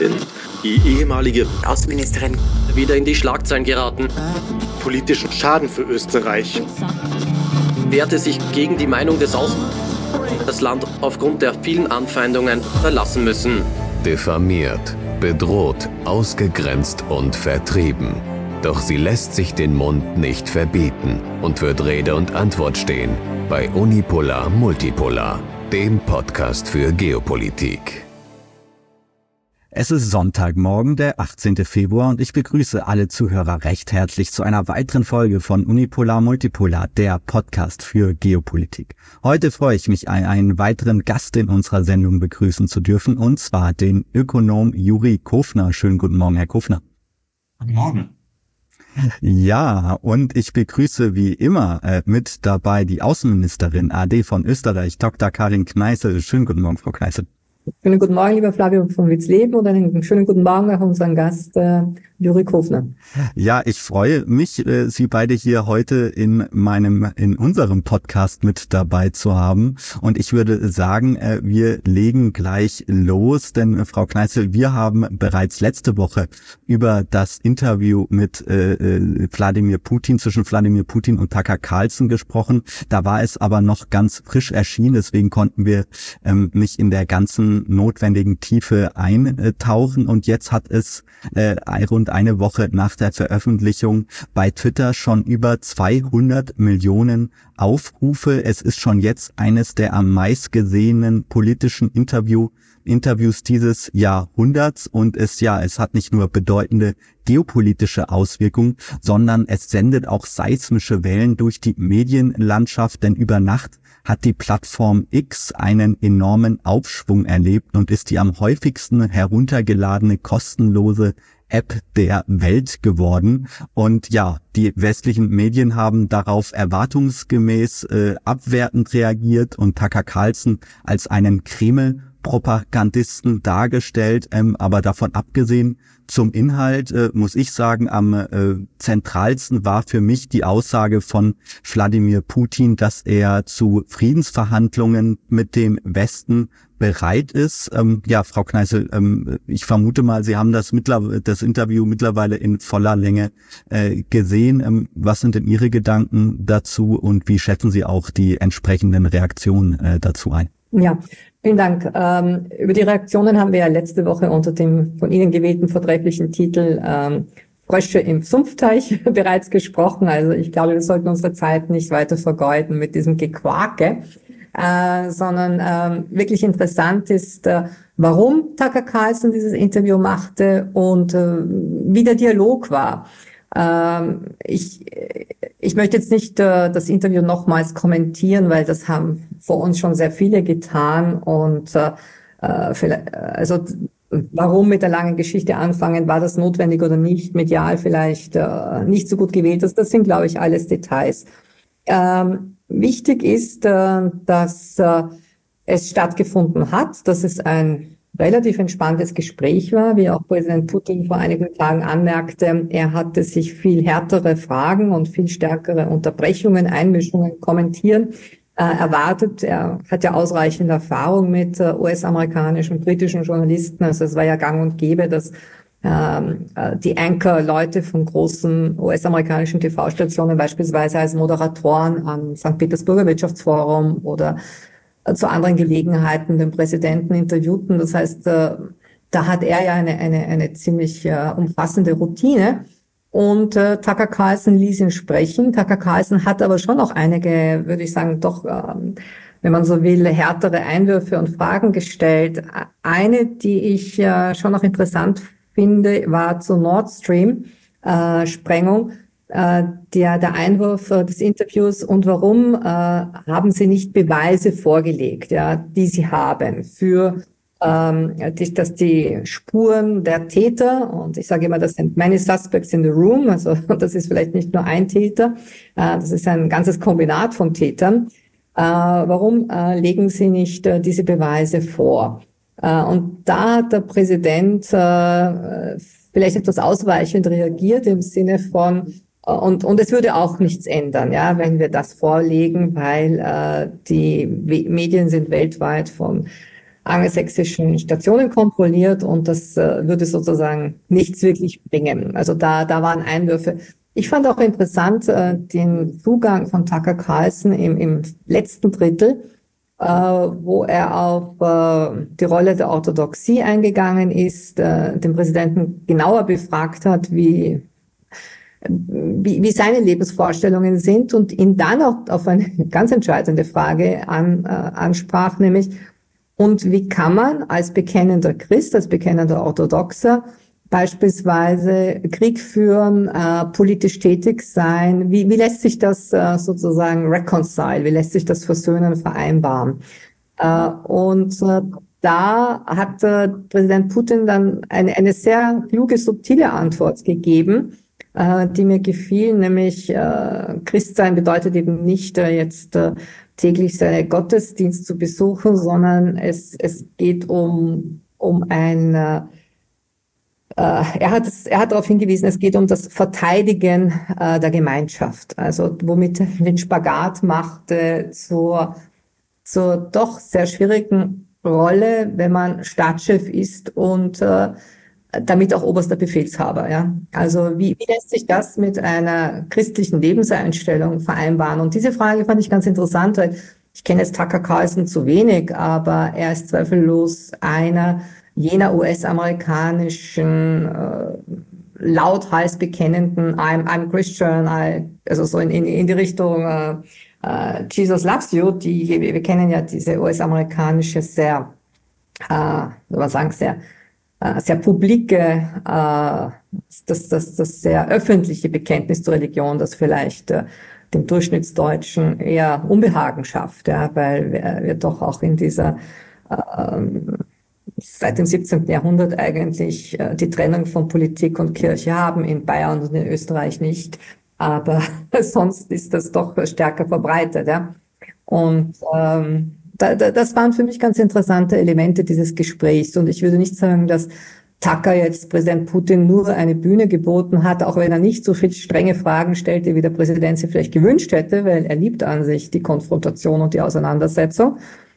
Denn die ehemalige Außenministerin wieder in die Schlagzeilen geraten. Politischen Schaden für Österreich. Wehrte sich gegen die Meinung des das Land aufgrund der vielen Anfeindungen verlassen müssen. Diffamiert, bedroht, ausgegrenzt und vertrieben. Doch sie lässt sich den Mund nicht verbieten und wird Rede und Antwort stehen bei Unipolar Multipolar, dem Podcast für Geopolitik. Es ist Sonntagmorgen, der 18. Februar und ich begrüße alle Zuhörer recht herzlich zu einer weiteren Folge von Unipolar Multipolar, der Podcast für Geopolitik. Heute freue ich mich, einen weiteren Gast in unserer Sendung begrüßen zu dürfen, und zwar den Ökonom Juri Kofner. Schönen guten Morgen, Herr Kofner. Guten Morgen. Ja, und ich begrüße wie immer mit dabei die Außenministerin AD von Österreich, Dr. Karin Kneißl. Schönen guten Morgen, Frau Kneißl. Schönen guten Morgen, lieber Flavio von Witzleben, und einen schönen guten Morgen auch unseren Gast Juri Kofner. Ja, ich freue mich, Sie beide hier heute in unserem Podcast mit dabei zu haben. Und ich würde sagen, wir legen gleich los, denn Frau Kneißl, wir haben bereits letzte Woche über das Interview mit zwischen Wladimir Putin und Tucker Carlson gesprochen. Da war es aber noch ganz frisch erschienen, deswegen konnten wir nicht in der ganzen notwendigen Tiefe eintauchen. Und jetzt hat es rund eine Woche nach der Veröffentlichung bei Twitter schon über 200 Millionen Aufrufe. Es ist schon jetzt eines der am meistgesehenen politischen Interviews dieses Jahrhunderts, und es hat nicht nur bedeutende geopolitische Auswirkungen, sondern es sendet auch seismische Wellen durch die Medienlandschaft, denn über Nacht hat die Plattform X einen enormen Aufschwung erlebt und ist die am häufigsten heruntergeladene kostenlose App der Welt geworden. Und ja, die westlichen Medien haben darauf erwartungsgemäß abwertend reagiert und Tucker Carlson als einen Kreml-Propagandisten dargestellt, aber davon abgesehen, zum Inhalt muss ich sagen, am zentralsten war für mich die Aussage von Wladimir Putin, dass er zu Friedensverhandlungen mit dem Westen bereit ist. Frau Kneißl, ich vermute mal, Sie haben das Interview mittlerweile in voller Länge gesehen. Was sind denn Ihre Gedanken dazu und wie schätzen Sie auch die entsprechenden Reaktionen dazu ein? Ja, vielen Dank. Über die Reaktionen haben wir ja letzte Woche unter dem von Ihnen gewählten vortrefflichen Titel Frösche im Sumpfteich bereits gesprochen. Also ich glaube, wir sollten unsere Zeit nicht weiter vergeuden mit diesem Gequake, sondern wirklich interessant ist, warum Tucker Carlson dieses Interview machte und wie der Dialog war. Ich möchte jetzt nicht das Interview nochmals kommentieren, weil das haben vor uns schon sehr viele getan, und warum mit der langen Geschichte anfangen, war das notwendig oder nicht, medial vielleicht nicht so gut gewählt ist, das sind, glaube ich, alles Details. Wichtig ist, dass es stattgefunden hat, dass es ein relativ entspanntes Gespräch war, wie auch Präsident Putin vor einigen Tagen anmerkte. Er hatte sich viel härtere Fragen und viel stärkere Unterbrechungen, Einmischungen, Kommentieren erwartet. Er hat ja ausreichende Erfahrung mit US-amerikanischen und britischen Journalisten. Also es war ja gang und gäbe, dass die Anchor-Leute von großen US-amerikanischen TV-Stationen beispielsweise als Moderatoren am St. Petersburger Wirtschaftsforum oder zu anderen Gelegenheiten den Präsidenten interviewten. Das heißt, da hat er ja eine ziemlich umfassende Routine. Und Tucker Carlson ließ ihn sprechen. Tucker Carlson hat aber schon noch einige, würde ich sagen, doch, wenn man so will, härtere Einwürfe und Fragen gestellt. Eine, die ich schon noch interessant finde, war zur Nord Stream Sprengung. Der Einwurf des Interviews: und warum haben Sie nicht Beweise vorgelegt, die Sie haben für dass die Spuren der Täter, und ich sage immer, das sind many suspects in the room, also das ist vielleicht nicht nur ein Täter, das ist ein ganzes Kombinat von Tätern. Warum legen Sie nicht diese Beweise vor? Und da hat der Präsident vielleicht etwas ausweichend reagiert im Sinne von, und es würde auch nichts ändern, wenn wir das vorlegen, weil die Medien sind weltweit von angelsächsischen Stationen kontrolliert und das würde sozusagen nichts wirklich bringen. Also da waren Einwürfe. Ich fand auch interessant den Zugang von Tucker Carlson im letzten Drittel, wo er auf die Rolle der Orthodoxie eingegangen ist, den Präsidenten genauer befragt hat, wie seine Lebensvorstellungen sind und ihn dann auch auf eine ganz entscheidende Frage ansprach, nämlich, und wie kann man als bekennender Christ, als bekennender Orthodoxer beispielsweise Krieg führen, politisch tätig sein? Wie lässt sich das sozusagen reconcile? Wie lässt sich das versöhnen, vereinbaren? Da hat Präsident Putin dann eine sehr kluge, subtile Antwort gegeben, die mir gefiel, nämlich Christsein bedeutet eben nicht jetzt täglich seinen Gottesdienst zu besuchen, sondern es geht um ein er hat darauf hingewiesen, es geht um das Verteidigen der Gemeinschaft, also womit er den Spagat machte zur doch sehr schwierigen Rolle, wenn man Staatschef ist und damit auch oberster Befehlshaber. Ja? Also wie lässt sich das mit einer christlichen Lebenseinstellung vereinbaren? Und diese Frage fand ich ganz interessant, weil ich kenne jetzt Tucker Carlson zu wenig, aber er ist zweifellos einer jener US-amerikanischen lauthals bekennenden I'm Christian, also so in die Richtung Jesus loves you, wir kennen ja diese US-amerikanische sehr publike, das sehr öffentliche Bekenntnis zur Religion, das vielleicht dem Durchschnittsdeutschen eher Unbehagen schafft, ja, weil wir doch auch in dieser seit dem 17. Jahrhundert eigentlich die Trennung von Politik und Kirche haben, in Bayern und in Österreich nicht, aber sonst ist das doch stärker verbreitet. Ja? Und das waren für mich ganz interessante Elemente dieses Gesprächs und ich würde nicht sagen, dass Tucker jetzt Präsident Putin nur eine Bühne geboten hat, auch wenn er nicht so viel strenge Fragen stellte, wie der Präsident sie vielleicht gewünscht hätte, weil er liebt an sich die Konfrontation und die Auseinandersetzung.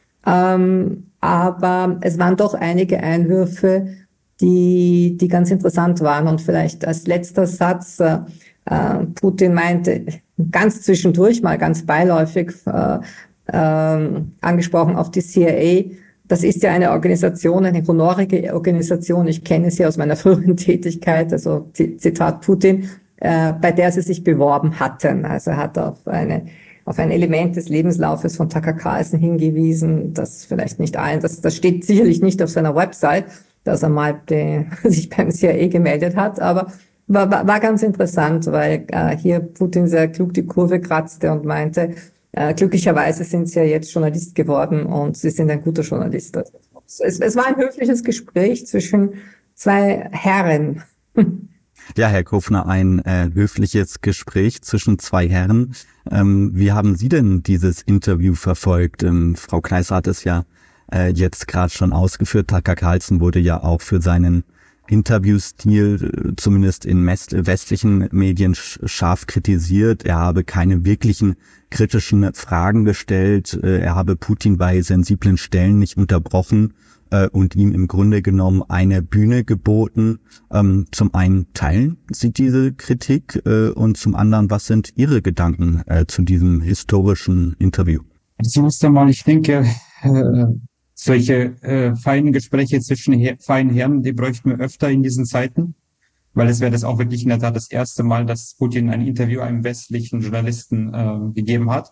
Aber es waren doch einige Einwürfe, die ganz interessant waren. Und vielleicht als letzter Satz, Putin meinte ganz zwischendurch, mal ganz beiläufig angesprochen auf die CIA. Das ist ja eine Organisation, eine honorige Organisation. Ich kenne sie aus meiner früheren Tätigkeit, also Zitat Putin, bei der sie sich beworben hatten. Also er hat auf ein Element des Lebenslaufes von Tucker Carlson hingewiesen, das vielleicht nicht allen, das steht sicherlich nicht auf seiner Website, dass er mal sich beim CIA gemeldet hat, aber war ganz interessant, weil hier Putin sehr klug die Kurve kratzte und meinte, glücklicherweise sind Sie ja jetzt Journalist geworden und Sie sind ein guter Journalist. Es war ein höfliches Gespräch zwischen zwei Herren. Ja, Herr Kofner, ein höfliches Gespräch zwischen zwei Herren. Wie haben Sie denn dieses Interview verfolgt? Frau Kneißl hat es ja jetzt gerade schon ausgeführt. Tucker Carlson wurde ja auch für seinen Interviewstil zumindest in westlichen Medien scharf kritisiert. Er habe keine wirklichen kritischen Fragen gestellt. Er habe Putin bei sensiblen Stellen nicht unterbrochen und ihm im Grunde genommen eine Bühne geboten. Zum einen teilen Sie diese Kritik und zum anderen, was sind Ihre Gedanken zu diesem historischen Interview? Zunächst einmal, ich denke, solche feinen Gespräche zwischen feinen Herren, die bräuchten wir öfter in diesen Zeiten, weil es wäre das auch wirklich in der Tat das erste Mal, dass Putin ein Interview einem westlichen Journalisten gegeben hat.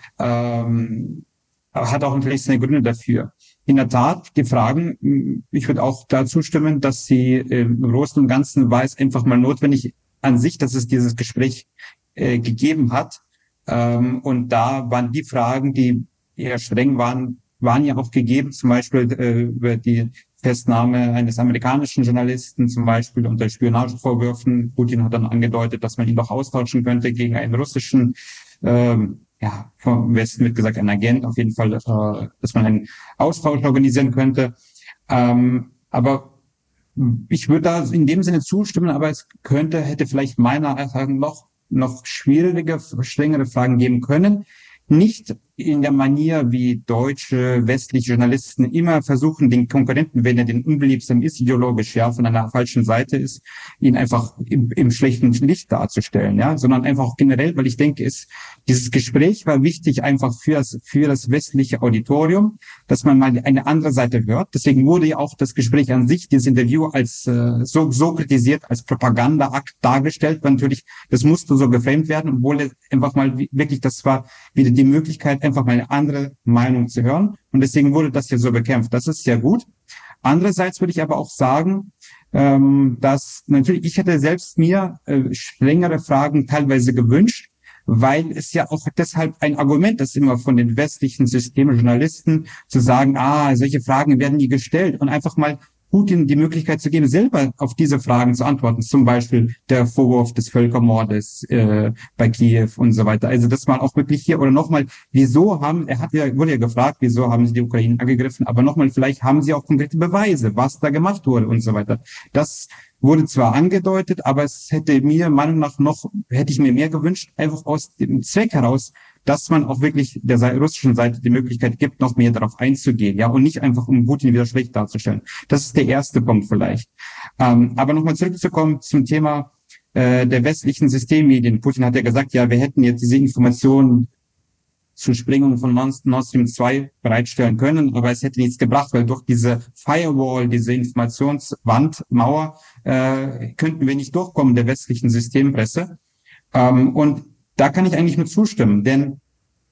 Hat auch vielleicht seine Gründe dafür. In der Tat, die Fragen, ich würde auch da zustimmen, dass sie im Großen und Ganzen war es einfach mal notwendig an sich, dass es dieses Gespräch gegeben hat. Und da waren die Fragen, die eher streng waren ja auch gegeben, zum Beispiel über die Festnahme eines amerikanischen Journalisten, zum Beispiel unter Spionagevorwürfen. Putin hat dann angedeutet, dass man ihn doch austauschen könnte gegen einen russischen, vom Westen wird gesagt, ein Agent, auf jeden Fall, dass man einen Austausch organisieren könnte. Aber ich würde da in dem Sinne zustimmen, aber es hätte vielleicht meiner Erfahrung noch schwierige, strengere Fragen geben können. Nicht in der Manier, wie deutsche, westliche Journalisten immer versuchen, den Konkurrenten, wenn er den unbeliebsam ist, ideologisch, ja, von einer falschen Seite ist, ihn einfach im schlechten Licht darzustellen, ja, sondern einfach auch generell, weil ich denke, dieses Gespräch war wichtig einfach für das westliche Auditorium, dass man mal eine andere Seite hört. Deswegen wurde ja auch das Gespräch an sich, dieses Interview als so kritisiert, als Propagandaakt dargestellt, weil natürlich, das musste so geframed werden, obwohl einfach mal wirklich, das war wieder die Möglichkeit, einfach mal eine andere Meinung zu hören. Und deswegen wurde das hier so bekämpft. Das ist sehr gut. Andererseits würde ich aber auch sagen, dass natürlich, ich hätte selbst mir strengere Fragen teilweise gewünscht, weil es ja auch deshalb ein Argument ist immer von den westlichen Systemjournalisten zu sagen, solche Fragen werden nie gestellt und einfach mal Putin die Möglichkeit zu geben, selber auf diese Fragen zu antworten. Zum Beispiel der Vorwurf des Völkermordes bei Kiew und so weiter. Also dass man auch wirklich hier oder nochmal, wurde ja gefragt, wieso haben sie die Ukraine angegriffen, aber nochmal, vielleicht haben sie auch konkrete Beweise, was da gemacht wurde und so weiter. Das wurde zwar angedeutet, aber es hätte mir Meinung nach hätte ich mir mehr gewünscht, einfach aus dem Zweck heraus, dass man auch wirklich der russischen Seite die Möglichkeit gibt, noch mehr darauf einzugehen, ja, und nicht einfach, um Putin wieder schlecht darzustellen. Das ist der erste Punkt vielleicht. Aber nochmal zurückzukommen zum Thema der westlichen Systemmedien. Putin hat ja gesagt, ja, wir hätten jetzt diese Informationen zur Sprengung von Nord Stream 2 bereitstellen können, aber es hätte nichts gebracht, weil durch diese Firewall, diese Informationswand, Mauer, könnten wir nicht durchkommen, der westlichen Systempresse. Und da kann ich eigentlich nur zustimmen, denn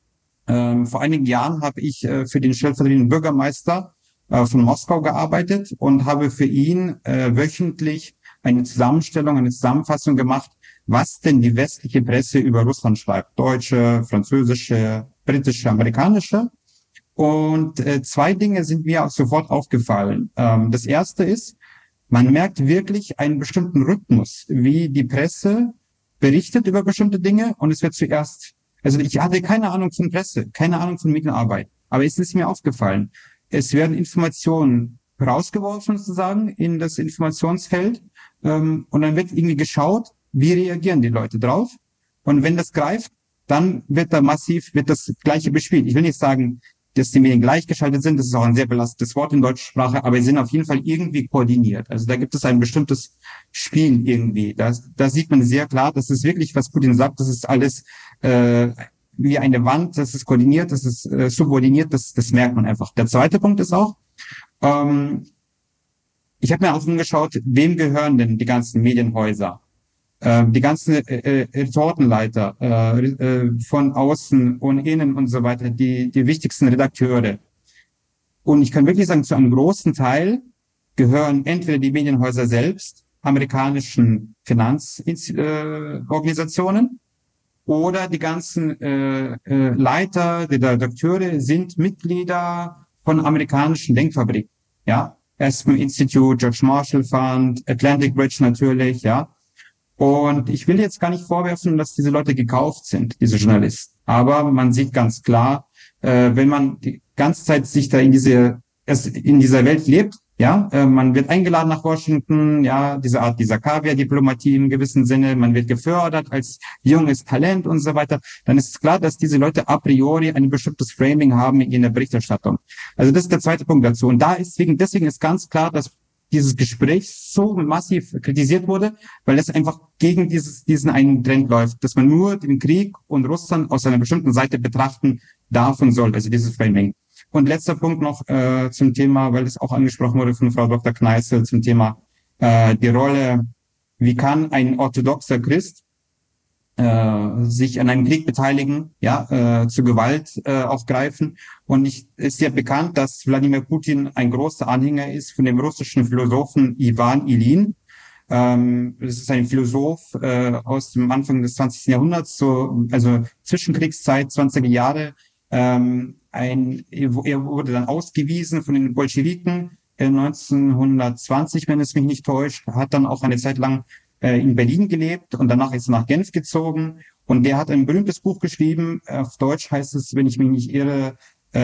vor einigen Jahren habe ich für den stellvertretenden Bürgermeister von Moskau gearbeitet und habe für ihn wöchentlich eine Zusammenfassung gemacht, was denn die westliche Presse über Russland schreibt. Deutsche, französische, britische, amerikanische. Und zwei Dinge sind mir auch sofort aufgefallen. Das erste ist, man merkt wirklich einen bestimmten Rhythmus, wie die Presse berichtet über bestimmte Dinge und es wird zuerst, also ich hatte keine Ahnung von Presse, keine Ahnung von Medienarbeit, aber es ist mir aufgefallen, es werden Informationen rausgeworfen sozusagen in das Informationsfeld und dann wird irgendwie geschaut, wie reagieren die Leute drauf und wenn das greift, dann wird das Gleiche bespielt. Ich will nicht sagen, dass die Medien gleichgeschaltet sind, das ist auch ein sehr belastetes Wort in deutscher Sprache, aber sie sind auf jeden Fall irgendwie koordiniert. Also da gibt es ein bestimmtes Spiel irgendwie. Da sieht man sehr klar, das ist wirklich, was Putin sagt, das ist alles wie eine Wand, das ist koordiniert, das ist subordiniert, das merkt man einfach. Der zweite Punkt ist auch, ich habe mir auch angeschaut, wem gehören denn die ganzen Medienhäuser? Die ganzen Retortenleiter von außen und innen und so weiter, die wichtigsten Redakteure. Und ich kann wirklich sagen, zu einem großen Teil gehören entweder die Medienhäuser selbst, amerikanischen Finanzorganisationen, oder die ganzen Leiter, die Redakteure sind Mitglieder von amerikanischen Denkfabriken. Ja, Aspen Institute, George Marshall Fund, Atlantic Bridge natürlich, ja. Und ich will jetzt gar nicht vorwerfen, dass diese Leute gekauft sind, diese Journalisten. Aber man sieht ganz klar, wenn man die ganze Zeit sich da in dieser Welt lebt, ja, man wird eingeladen nach Washington, ja, diese Art dieser Kaviar-Diplomatie im gewissen Sinne, man wird gefördert als junges Talent und so weiter, dann ist es klar, dass diese Leute a priori ein bestimmtes Framing haben in der Berichterstattung. Also das ist der zweite Punkt dazu. Und deswegen ist ganz klar, dass dieses Gespräch so massiv kritisiert wurde, weil es einfach gegen diesen einen Trend läuft, dass man nur den Krieg und Russland aus einer bestimmten Seite betrachten darf und soll, also dieses Framing. Und letzter Punkt noch zum Thema, weil es auch angesprochen wurde von Frau Dr. Kneißl, zum Thema die Rolle, wie kann ein orthodoxer Christ sich an einem Krieg beteiligen, ja, zu Gewalt aufgreifen. Und ist ja bekannt, dass Wladimir Putin ein großer Anhänger ist von dem russischen Philosophen Iwan Ilin. Das ist ein Philosoph aus dem Anfang des 20. Jahrhunderts, also Zwischenkriegszeit, 20er Jahre. Er wurde dann ausgewiesen von den Bolschewiken 1920, wenn es mich nicht täuscht, hat dann auch eine Zeit lang in Berlin gelebt und danach ist er nach Genf gezogen und der hat ein berühmtes Buch geschrieben, auf Deutsch heißt es, wenn ich mich nicht irre,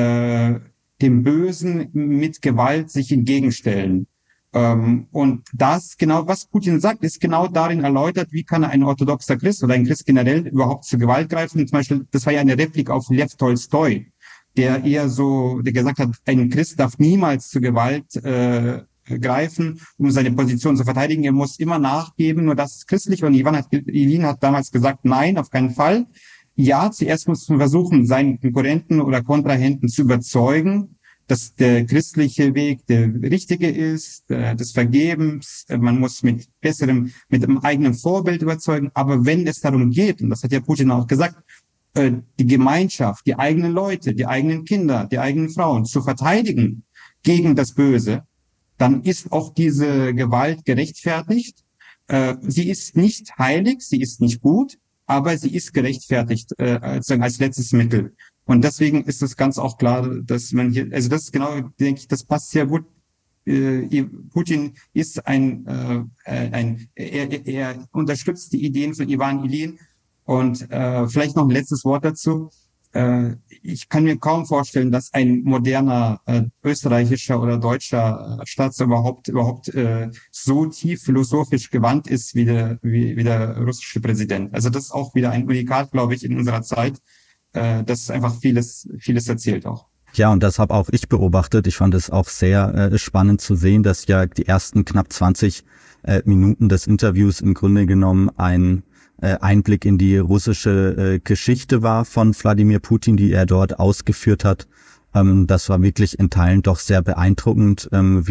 dem Bösen mit Gewalt sich entgegenstellen. Und das genau, was Putin sagt, ist genau darin erläutert, wie kann ein orthodoxer Christ oder ein Christ generell überhaupt zur Gewalt greifen. Zum Beispiel, das war ja eine Replik auf Lew Tolstoi. der gesagt hat, ein Christ darf niemals zur Gewalt greifen, um seine Position zu verteidigen. Er muss immer nachgeben, nur das ist christlich. Und Levin hat damals gesagt, nein, auf keinen Fall. Ja, zuerst muss man versuchen, seinen Konkurrenten oder Kontrahenten zu überzeugen, dass der christliche Weg der richtige ist, des Vergebens. Man muss mit einem eigenen Vorbild überzeugen. Aber wenn es darum geht, und das hat ja Putin auch gesagt, die Gemeinschaft, die eigenen Leute, die eigenen Kinder, die eigenen Frauen zu verteidigen gegen das Böse, dann ist auch diese Gewalt gerechtfertigt. Sie ist nicht heilig, sie ist nicht gut, aber sie ist gerechtfertigt als letztes Mittel. Und deswegen ist es ganz auch klar, dass man hier, also das ist genau, denke ich, das passt sehr gut. Putin ist er unterstützt die Ideen von Ivan Ilyin. Und vielleicht noch ein letztes Wort dazu. Ich kann mir kaum vorstellen, dass ein moderner österreichischer oder deutscher Staatsoberhaupt überhaupt so tief philosophisch gewandt ist wie der russische Präsident. Also das ist auch wieder ein Unikat, glaube ich, in unserer Zeit. Das einfach vieles erzählt auch. Ja, und das habe auch ich beobachtet. Ich fand es auch sehr spannend zu sehen, dass ja die ersten knapp 20 Minuten des Interviews im Grunde genommen ein Einblick in die russische Geschichte war von Wladimir Putin, die er dort ausgeführt hat. Das war wirklich in Teilen doch sehr beeindruckend,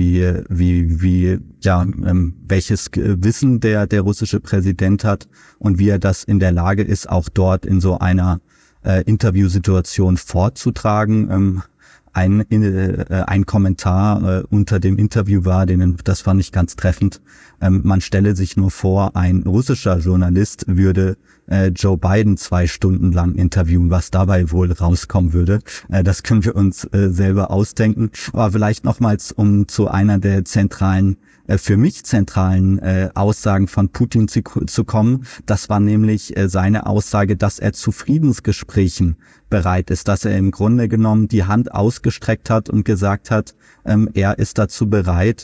welches Wissen der russische Präsident hat und wie er das in der Lage ist, auch dort in so einer Interviewsituation vorzutragen. Ein Kommentar unter dem Interview war, das fand ich ganz treffend. Man stelle sich nur vor, ein russischer Journalist würde Joe Biden 2 Stunden lang interviewen, was dabei wohl rauskommen würde. Das können wir uns selber ausdenken. Aber vielleicht nochmals, um zu einer der für mich zentralen Aussagen von Putin zu kommen. Das war nämlich seine Aussage, dass er zu Friedensgesprächen bereit ist, dass er im Grunde genommen die Hand ausgestreckt hat und gesagt hat, er ist dazu bereit,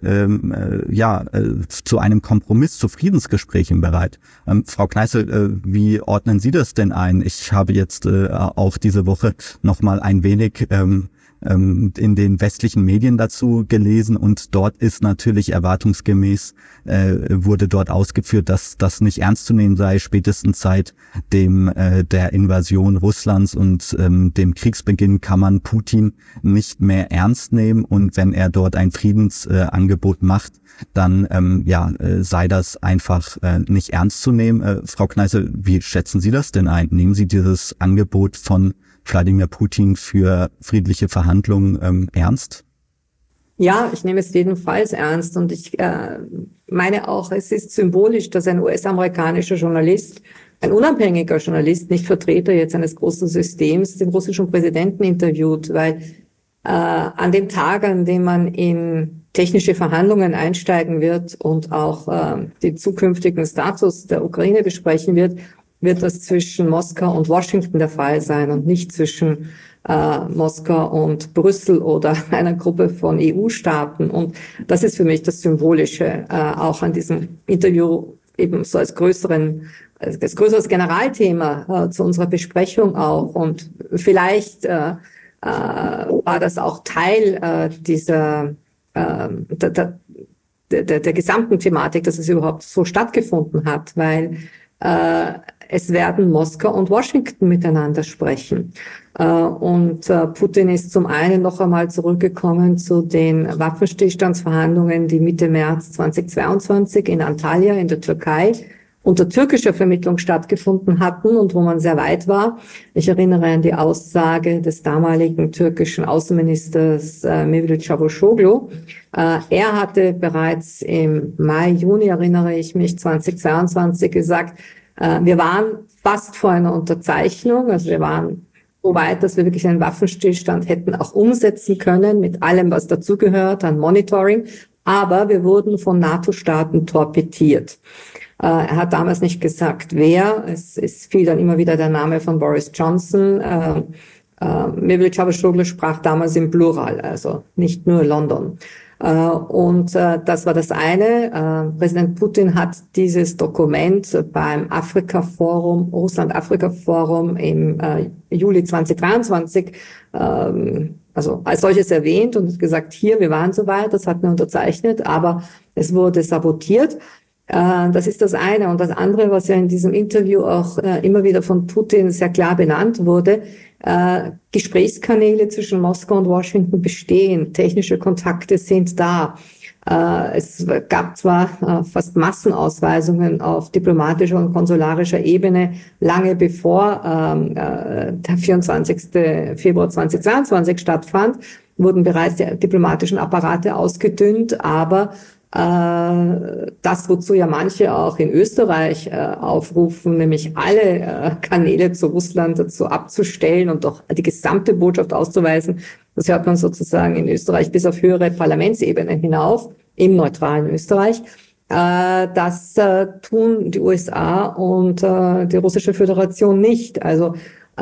zu einem Kompromiss, zu Friedensgesprächen bereit. Frau Kneißl, wie ordnen Sie das denn ein? Ich habe jetzt auch diese Woche nochmal ein wenig in den westlichen Medien dazu gelesen und dort ist natürlich erwartungsgemäß, wurde dort ausgeführt, dass das nicht ernst zu nehmen sei, spätestens seit der Invasion Russlands und dem Kriegsbeginn kann man Putin nicht mehr ernst nehmen und wenn er dort ein Friedensangebot macht, dann sei das einfach nicht ernst zu nehmen. Frau Kneißl, wie schätzen Sie das denn ein? Nehmen Sie dieses Angebot von Wladimir Putin für friedliche Verhandlungen ernst? Ja, ich nehme es jedenfalls ernst und ich meine auch, es ist symbolisch, dass ein US-amerikanischer Journalist, ein unabhängiger Journalist, nicht Vertreter jetzt eines großen Systems, den russischen Präsidenten interviewt, weil an dem Tag, an dem man in technische Verhandlungen einsteigen wird und auch den zukünftigen Status der Ukraine besprechen wird das zwischen Moskau und Washington der Fall sein und nicht zwischen Moskau und Brüssel oder einer Gruppe von EU-Staaten. Und das ist für mich das Symbolische, auch an diesem Interview eben so als größeres Generalthema zu unserer Besprechung auch. Und vielleicht war das auch Teil der gesamten Thematik, dass es überhaupt so stattgefunden hat, weil es werden Moskau und Washington miteinander sprechen. Und Putin ist zum einen noch einmal zurückgekommen zu den Waffenstillstandsverhandlungen, die Mitte März 2022 in Antalya in der Türkei unter türkischer Vermittlung stattgefunden hatten und wo man sehr weit war. Ich erinnere an die Aussage des damaligen türkischen Außenministers Mevlut Çavuşoğlu. Er hatte bereits im Mai, Juni, erinnere ich mich, 2022 gesagt, wir waren fast vor einer Unterzeichnung, also wir waren so weit, dass wir wirklich einen Waffenstillstand hätten auch umsetzen können mit allem, was dazugehört an Monitoring, aber wir wurden von NATO-Staaten torpediert. Er hat damals nicht gesagt, wer. Es fiel dann immer wieder der Name von Boris Johnson. Mevlut Çavuşoğlu sprach damals im Plural, also nicht nur London. Das war das eine. Präsident Putin hat dieses Dokument beim Afrika-Forum, Russland-Afrika-Forum im Juli 2023 also als solches erwähnt und gesagt, hier, wir waren soweit, das hatten wir unterzeichnet, aber es wurde sabotiert. Das ist das eine. Und das andere, was ja in diesem Interview auch immer wieder von Putin sehr klar benannt wurde, Gesprächskanäle zwischen Moskau und Washington bestehen, technische Kontakte sind da. Es gab zwar fast Massenausweisungen auf diplomatischer und konsularischer Ebene lange bevor der 24. Februar 2022 stattfand, wurden bereits die diplomatischen Apparate ausgedünnt, aber das, wozu ja manche auch in Österreich aufrufen, nämlich alle Kanäle zu Russland dazu abzustellen und doch die gesamte Botschaft auszuweisen, das hört man sozusagen in Österreich bis auf höhere Parlamentsebene hinauf, im neutralen Österreich. Das tun die USA und die Russische Föderation nicht. Also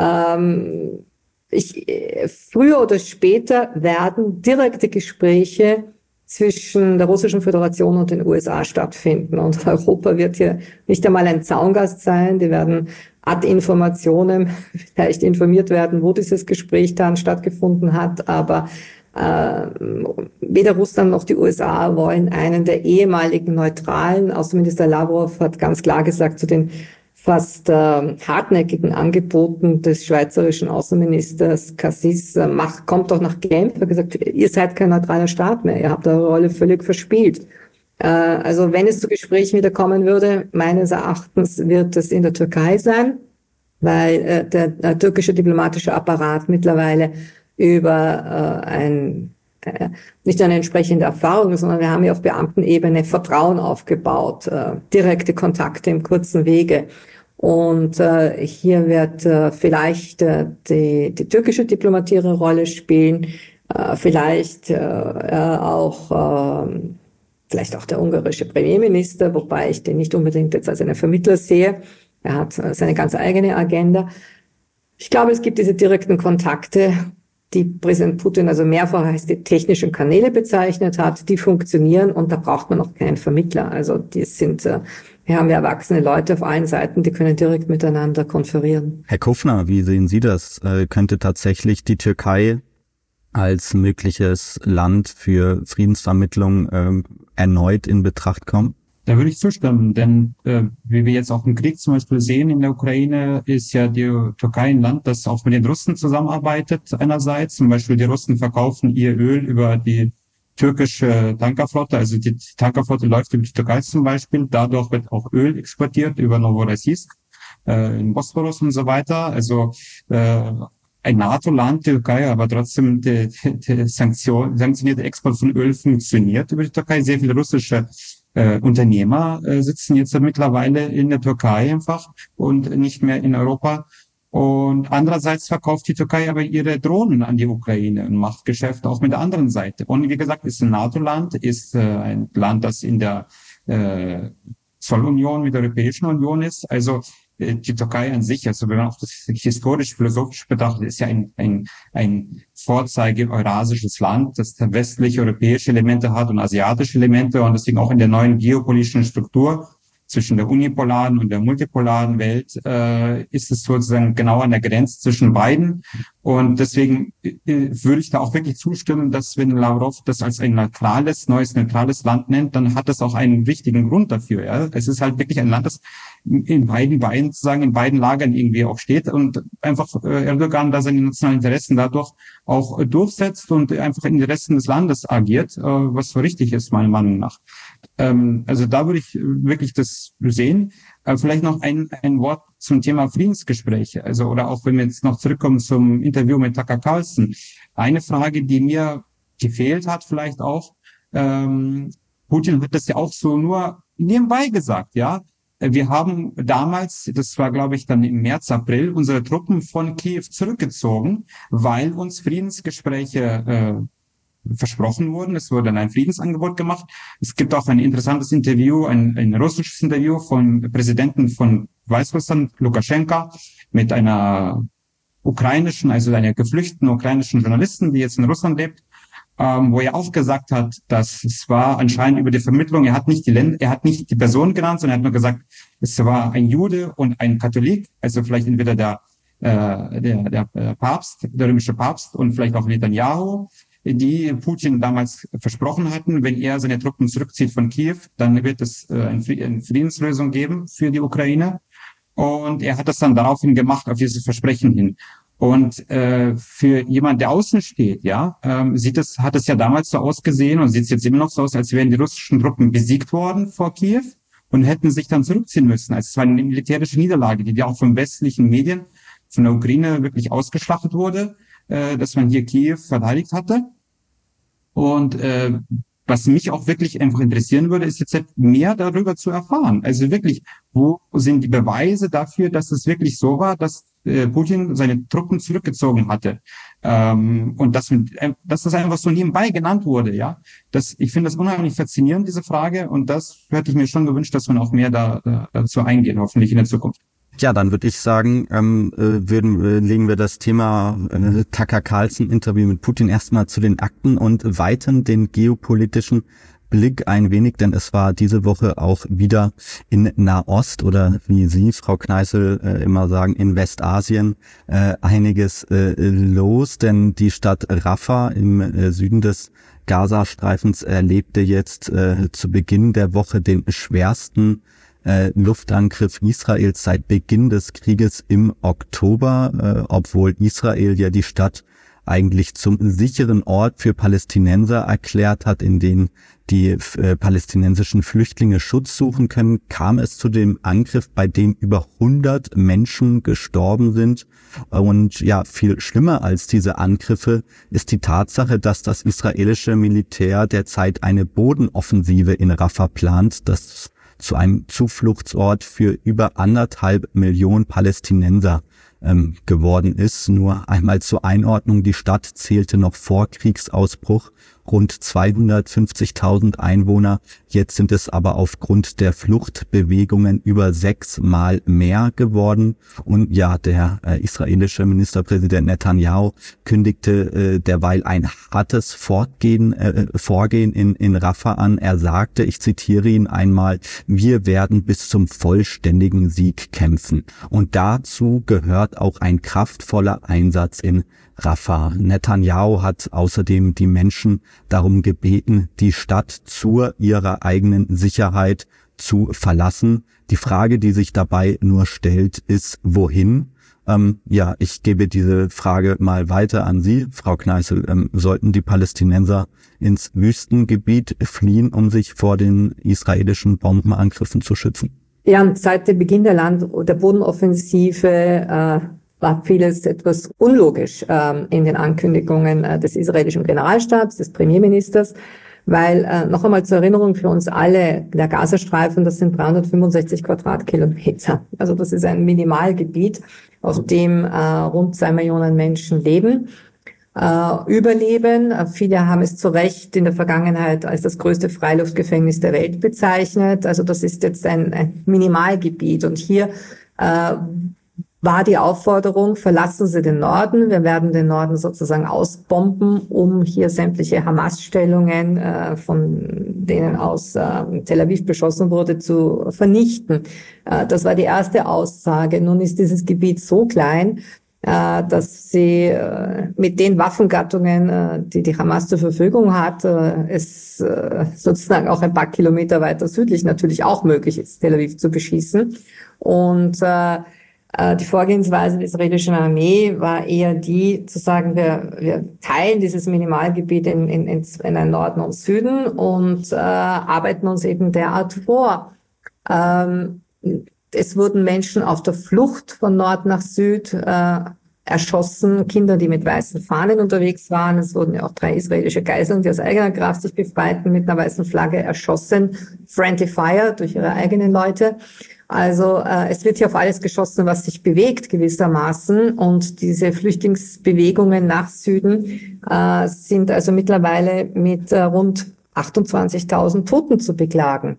früher oder später werden direkte Gespräche zwischen der Russischen Föderation und den USA stattfinden. Und Europa wird hier nicht einmal ein Zaungast sein. Die werden ad informationem vielleicht informiert werden, wo dieses Gespräch dann stattgefunden hat. Aber weder Russland noch die USA wollen einen der ehemaligen Neutralen. Außenminister Lavrov hat ganz klar gesagt zu den fast hartnäckigen Angeboten des schweizerischen Außenministers Cassis, kommt doch nach Genf. Er hat gesagt, ihr seid kein neutraler Staat mehr, ihr habt eure Rolle völlig verspielt. Also wenn es zu Gesprächen wieder kommen würde, meines Erachtens wird es in der Türkei sein, weil der türkische diplomatische Apparat mittlerweile über nicht eine entsprechende Erfahrung, sondern wir haben ja auf Beamtenebene Vertrauen aufgebaut, direkte Kontakte im kurzen Wege. Und hier wird vielleicht die türkische Diplomatie ihre Rolle spielen, vielleicht auch der ungarische Premierminister, wobei ich den nicht unbedingt jetzt als einen Vermittler sehe. Er hat seine ganz eigene Agenda. Ich glaube, es gibt diese direkten Kontakte, die Präsident Putin also mehrfach als die technischen Kanäle bezeichnet hat, die funktionieren und da braucht man auch keinen Vermittler. Also wir haben ja erwachsene Leute auf allen Seiten, die können direkt miteinander konferieren. Herr Kuffner, wie sehen Sie das? Könnte tatsächlich die Türkei als mögliches Land für Friedensvermittlung erneut in Betracht kommen? Da würde ich zustimmen, denn wie wir jetzt auch im Krieg zum Beispiel sehen in der Ukraine, ist ja die Türkei ein Land, das auch mit den Russen zusammenarbeitet einerseits. Zum Beispiel die Russen verkaufen ihr Öl über die türkische Tankerflotte, also die Tankerflotte läuft über die Türkei zum Beispiel. Dadurch wird auch Öl exportiert über Novorossiysk, in Bosporus und so weiter. Also ein NATO-Land, die Türkei, aber trotzdem der sanktionierte Export von Öl funktioniert über die Türkei. Sehr viele russische Unternehmer sitzen jetzt mittlerweile in der Türkei einfach und nicht mehr in Europa. Und andererseits verkauft die Türkei aber ihre Drohnen an die Ukraine und macht Geschäfte auch mit der anderen Seite. Und wie gesagt, ist ein NATO-Land, ist ein Land, das in der Zollunion mit der Europäischen Union ist. Also die Türkei an sich, also wenn man auch das historisch-philosophisch betrachtet, ist ja ein Vorzeige-eurasisches Land, das westliche europäische Elemente hat und asiatische Elemente und deswegen auch in der neuen geopolitischen Struktur zwischen der unipolaren und der multipolaren Welt ist es sozusagen genau an der Grenze zwischen beiden. Und deswegen würde ich da auch wirklich zustimmen, dass wenn Lavrov das als ein neues neutrales Land nennt, dann hat das auch einen wichtigen Grund dafür. Ja, es ist halt wirklich ein Land, das in beiden Beinen sozusagen in beiden Lagern irgendwie auch steht und einfach Erdogan da seine nationalen Interessen dadurch auch durchsetzt und einfach in den Interessen des Landes agiert, was so richtig ist, meiner Meinung nach. Also da würde ich wirklich das sehen. Vielleicht noch ein Wort zum Thema Friedensgespräche. Also, oder auch wenn wir jetzt noch zurückkommen zum Interview mit Tucker Carlson. Eine Frage, die mir gefehlt hat vielleicht auch, Putin hat das ja auch so nur nebenbei gesagt, ja. Wir haben damals, das war glaube ich dann im März, April, unsere Truppen von Kiew zurückgezogen, weil uns Friedensgespräche versprochen wurden. Es wurde dann ein Friedensangebot gemacht. Es gibt auch ein interessantes Interview, ein russisches Interview von Präsidenten von Weißrussland, Lukaschenka, mit einer geflüchteten ukrainischen Journalistin, die jetzt in Russland lebt. wo er auch gesagt hat, dass es war anscheinend über die Vermittlung, er hat nicht die Person genannt, sondern er hat nur gesagt, es war ein Jude und ein Katholik, also vielleicht entweder der Papst, der römische Papst und vielleicht auch Netanyahu, die Putin damals versprochen hatten, wenn er seine Truppen zurückzieht von Kiew, dann wird es eine Friedenslösung geben für die Ukraine. Und er hat das dann daraufhin gemacht, auf dieses Versprechen hin. Und für jemand, der außen steht, hat es ja damals so ausgesehen und sieht es jetzt immer noch so aus, als wären die russischen Truppen besiegt worden vor Kiew und hätten sich dann zurückziehen müssen. Also es war eine militärische Niederlage, die auch von westlichen Medien, von der Ukraine wirklich ausgeschlachtet wurde, dass man hier Kiew verteidigt hatte. Und was mich auch wirklich einfach interessieren würde, ist jetzt mehr darüber zu erfahren. Also wirklich, wo sind die Beweise dafür, dass es wirklich so war, dass Putin seine Truppen zurückgezogen hatte? Und dass das einfach so nebenbei genannt wurde, ja. Ich finde das unheimlich faszinierend, diese Frage. Und das hätte ich mir schon gewünscht, dass man auch mehr dazu eingeht, hoffentlich in der Zukunft. Ja, dann würde ich sagen, legen wir das Thema Tucker Carlson Interview mit Putin erstmal zu den Akten und weiten den geopolitischen Blick ein wenig, denn es war diese Woche auch wieder in Nahost oder wie Sie, Frau Kneißl, immer sagen, in Westasien einiges los, denn die Stadt Rafah im Süden des Gazastreifens erlebte jetzt zu Beginn der Woche den schwersten Luftangriff Israels seit Beginn des Krieges im Oktober, obwohl Israel ja die Stadt eigentlich zum sicheren Ort für Palästinenser erklärt hat, in denen die palästinensischen Flüchtlinge Schutz suchen können, kam es zu dem Angriff, bei dem über 100 Menschen gestorben sind. Und ja, viel schlimmer als diese Angriffe ist die Tatsache, dass das israelische Militär derzeit eine Bodenoffensive in Rafah plant, das zu einem Zufluchtsort für über 1,5 Millionen Palästinenser geworden ist. Nur einmal zur Einordnung, die Stadt zählte noch vor Kriegsausbruch rund 250.000 Einwohner. Jetzt sind es aber aufgrund der Fluchtbewegungen über 6-mal mehr geworden. Und ja, der israelische Ministerpräsident Netanyahu kündigte derweil ein hartes Vorgehen in Rafah an. Er sagte, ich zitiere ihn einmal, wir werden bis zum vollständigen Sieg kämpfen. Und dazu gehört auch ein kraftvoller Einsatz in Rafah. Netanyahu hat außerdem die Menschen darum gebeten, die Stadt zu ihrer eigenen Sicherheit zu verlassen. Die Frage, die sich dabei nur stellt, ist, wohin? Ich gebe diese Frage mal weiter an Sie, Frau Kneißl. Sollten die Palästinenser ins Wüstengebiet fliehen, um sich vor den israelischen Bombenangriffen zu schützen? Ja, seit dem Beginn der Bodenoffensive war vieles etwas unlogisch in den Ankündigungen des israelischen Generalstabs, des Premierministers, weil noch einmal zur Erinnerung für uns alle, der Gazastreifen, das sind 365 Quadratkilometer. Also das ist ein Minimalgebiet, auf dem rund 2 Millionen Menschen leben, überleben. Viele haben es zu Recht in der Vergangenheit als das größte Freiluftgefängnis der Welt bezeichnet. Also das ist jetzt ein Minimalgebiet und hier war die Aufforderung, verlassen Sie den Norden. Wir werden den Norden sozusagen ausbomben, um hier sämtliche Hamas-Stellungen, von denen aus Tel Aviv beschossen wurde, zu vernichten. Das war die erste Aussage. Nun ist dieses Gebiet so klein, dass sie mit den Waffengattungen, die die Hamas zur Verfügung hat, es sozusagen auch ein paar Kilometer weiter südlich natürlich auch möglich ist, Tel Aviv zu beschießen. Und die Vorgehensweise der israelischen Armee war eher die, zu sagen, wir teilen dieses Minimalgebiet in einen Norden und Süden und arbeiten uns eben derart vor. Es wurden Menschen auf der Flucht von Nord nach Süd erschossen, Kinder, die mit weißen Fahnen unterwegs waren. Es wurden ja auch 3 israelische Geiseln, die aus eigener Kraft sich befreiten, mit einer weißen Flagge erschossen. Friendly Fire durch ihre eigenen Leute. Also es wird hier auf alles geschossen, was sich bewegt gewissermaßen. Und diese Flüchtlingsbewegungen nach Süden sind also mittlerweile mit rund 28.000 Toten zu beklagen.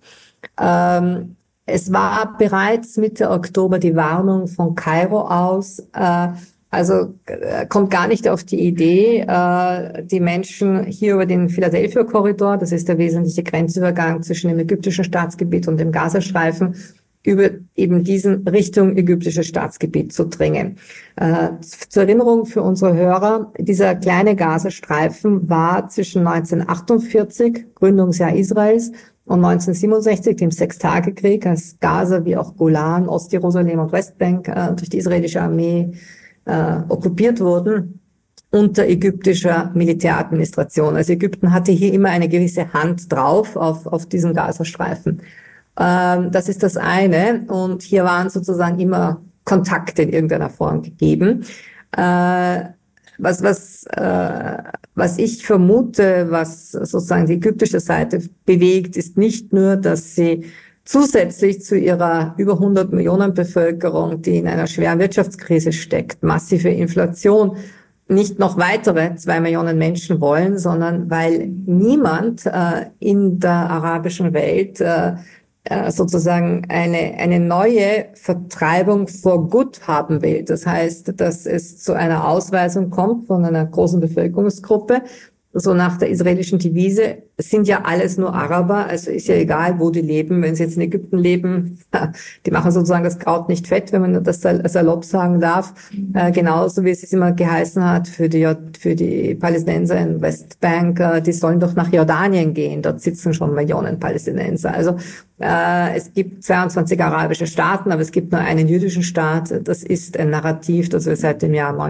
Es war bereits Mitte Oktober die Warnung von Kairo aus, Also kommt gar nicht auf die Idee, die Menschen hier über den Philadelphia-Korridor, das ist der wesentliche Grenzübergang zwischen dem ägyptischen Staatsgebiet und dem Gazastreifen, über eben diesen Richtung ägyptisches Staatsgebiet zu dringen. Zur Erinnerung für unsere Hörer, dieser kleine Gazastreifen war zwischen 1948, Gründungsjahr Israels, und 1967, dem Sechstagekrieg, als Gaza wie auch Golan, Ostjerusalem und Westbank durch die israelische Armee okkupiert wurden, unter ägyptischer Militäradministration. Also Ägypten hatte hier immer eine gewisse Hand drauf auf diesen Gazastreifen. Das ist das eine. Und hier waren sozusagen immer Kontakte in irgendeiner Form gegeben. Was ich vermute, was sozusagen die ägyptische Seite bewegt, ist nicht nur, dass sie zusätzlich zu ihrer über 100 Millionen Bevölkerung, die in einer schweren Wirtschaftskrise steckt, massive Inflation, nicht noch weitere 2 Millionen Menschen wollen, sondern weil niemand in der arabischen Welt sozusagen eine neue Vertreibung for good haben will. Das heißt, dass es zu einer Ausweisung kommt von einer großen Bevölkerungsgruppe, so nach der israelischen Devise, es sind ja alles nur Araber, also ist ja egal, wo die leben. Wenn sie jetzt in Ägypten leben, die machen sozusagen das Kraut nicht fett, wenn man das salopp sagen darf. Genauso wie es immer geheißen hat für die Palästinenser in Westbank, die sollen doch nach Jordanien gehen, dort sitzen schon Millionen Palästinenser. Also es gibt 22 arabische Staaten, aber es gibt nur einen jüdischen Staat. Das ist ein Narrativ, das wir seit dem Jahr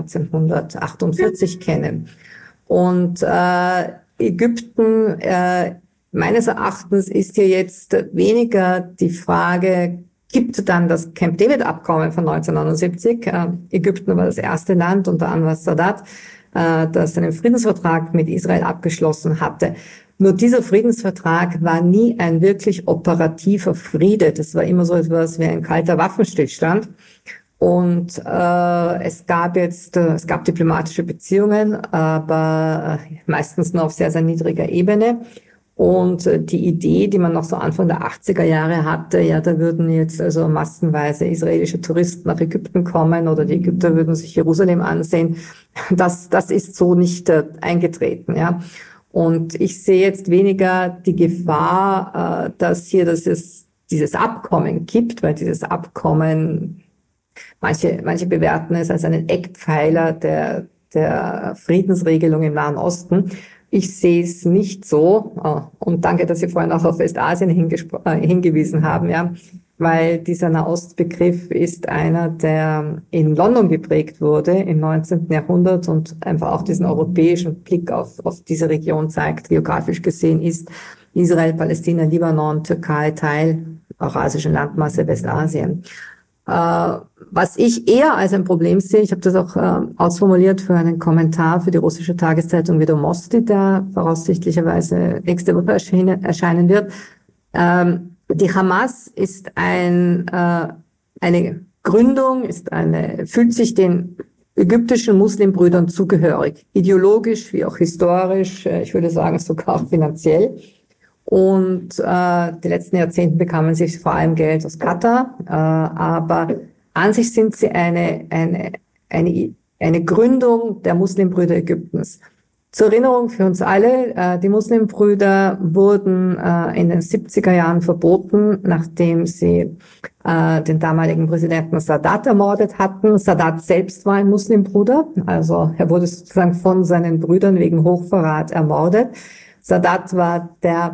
1948 kennen. Und Ägypten, meines Erachtens, ist hier jetzt weniger die Frage, gibt dann das Camp David Abkommen von 1979. Ägypten war das erste Land unter Anwar Sadat, das einen Friedensvertrag mit Israel abgeschlossen hatte. Nur dieser Friedensvertrag war nie ein wirklich operativer Friede. Das war immer so etwas wie ein kalter Waffenstillstand. Und es gab diplomatische Beziehungen, aber meistens nur auf sehr, sehr niedriger Ebene. Und die Idee, die man noch so Anfang der 80er Jahre hatte, ja, da würden jetzt also massenweise israelische Touristen nach Ägypten kommen oder die Ägypter würden sich Jerusalem ansehen, das ist so nicht eingetreten, ja. Und ich sehe jetzt weniger die Gefahr, dass es dieses Abkommen gibt, weil dieses Abkommen Manche bewerten es als einen Eckpfeiler der Friedensregelung im Nahen Osten. Ich sehe es nicht so. Und danke, dass Sie vorhin auch auf Westasien hingewiesen haben, ja, weil dieser Nahostbegriff ist einer, der in London geprägt wurde im 19. Jahrhundert und einfach auch diesen europäischen Blick auf diese Region zeigt. Geografisch gesehen ist Israel, Palästina, Libanon, Türkei Teil eurasischen Landmasse Westasien. Was ich eher als ein Problem sehe, ich habe das auch ausformuliert für einen Kommentar für die russische Tageszeitung Vedomosti, der voraussichtlicherweise nächste Woche erscheinen wird. Die Hamas ist eine Gründung, fühlt sich den ägyptischen Muslimbrüdern zugehörig, ideologisch wie auch historisch, ich würde sagen sogar auch finanziell. Und die letzten Jahrzehnte bekamen sie vor allem Geld aus Katar, aber an sich sind sie eine Gründung der Muslimbrüder Ägyptens. Zur Erinnerung für uns alle, die Muslimbrüder wurden in den 70er Jahren verboten, nachdem sie den damaligen Präsidenten Sadat ermordet hatten. Sadat selbst war ein Muslimbruder, also er wurde sozusagen von seinen Brüdern wegen Hochverrat ermordet. Sadat war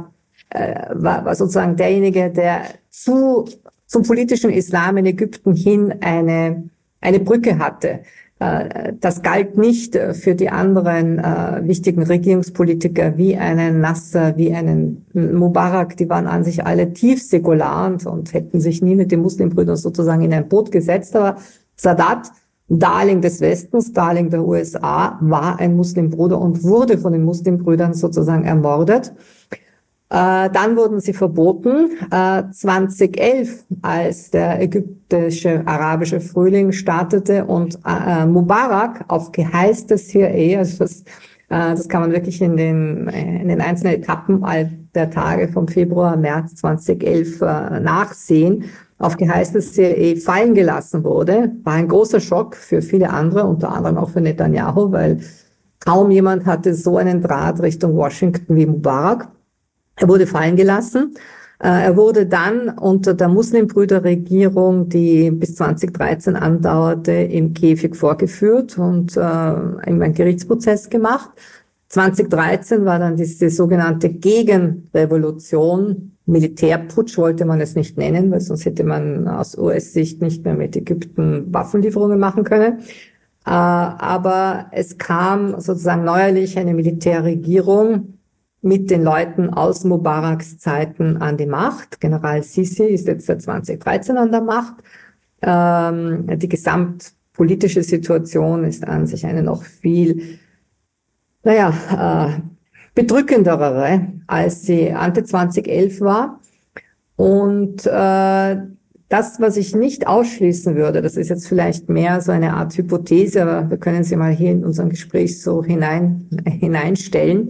sozusagen derjenige, der zum politischen Islam in Ägypten hin eine Brücke hatte. Das galt nicht für die anderen wichtigen Regierungspolitiker wie einen Nasser, wie einen Mubarak. Die waren an sich alle tief säkular und hätten sich nie mit den Muslimbrüdern sozusagen in ein Boot gesetzt. Aber Sadat, Darling des Westens, Darling der USA, war ein Muslimbruder und wurde von den Muslimbrüdern sozusagen ermordet. Dann wurden sie verboten. 2011, als der ägyptische arabische Frühling startete und Mubarak auf Geheiß des CIA, also das kann man wirklich in den einzelnen Etappen der Tage vom Februar, März 2011 nachsehen, auf Geheiß der CIA fallen gelassen wurde, war ein großer Schock für viele andere, unter anderem auch für Netanyahu, weil kaum jemand hatte so einen Draht Richtung Washington wie Mubarak. Er wurde fallen gelassen. Er wurde dann unter der Muslimbrüderregierung, die bis 2013 andauerte, im Käfig vorgeführt und einen Gerichtsprozess gemacht. 2013 war dann diese sogenannte Gegenrevolution. Militärputsch wollte man es nicht nennen, weil sonst hätte man aus US-Sicht nicht mehr mit Ägypten Waffenlieferungen machen können. Aber es kam sozusagen neuerlich eine Militärregierung mit den Leuten aus Mubaraks Zeiten an die Macht. General Sisi ist jetzt seit 2013 an der Macht. Die gesamtpolitische Situation ist an sich eine noch viel, bedrückendere, als sie Ante 2011 war. Und das, was ich nicht ausschließen würde, das ist jetzt vielleicht mehr so eine Art Hypothese, aber wir können sie mal hier in unserem Gespräch so hineinstellen.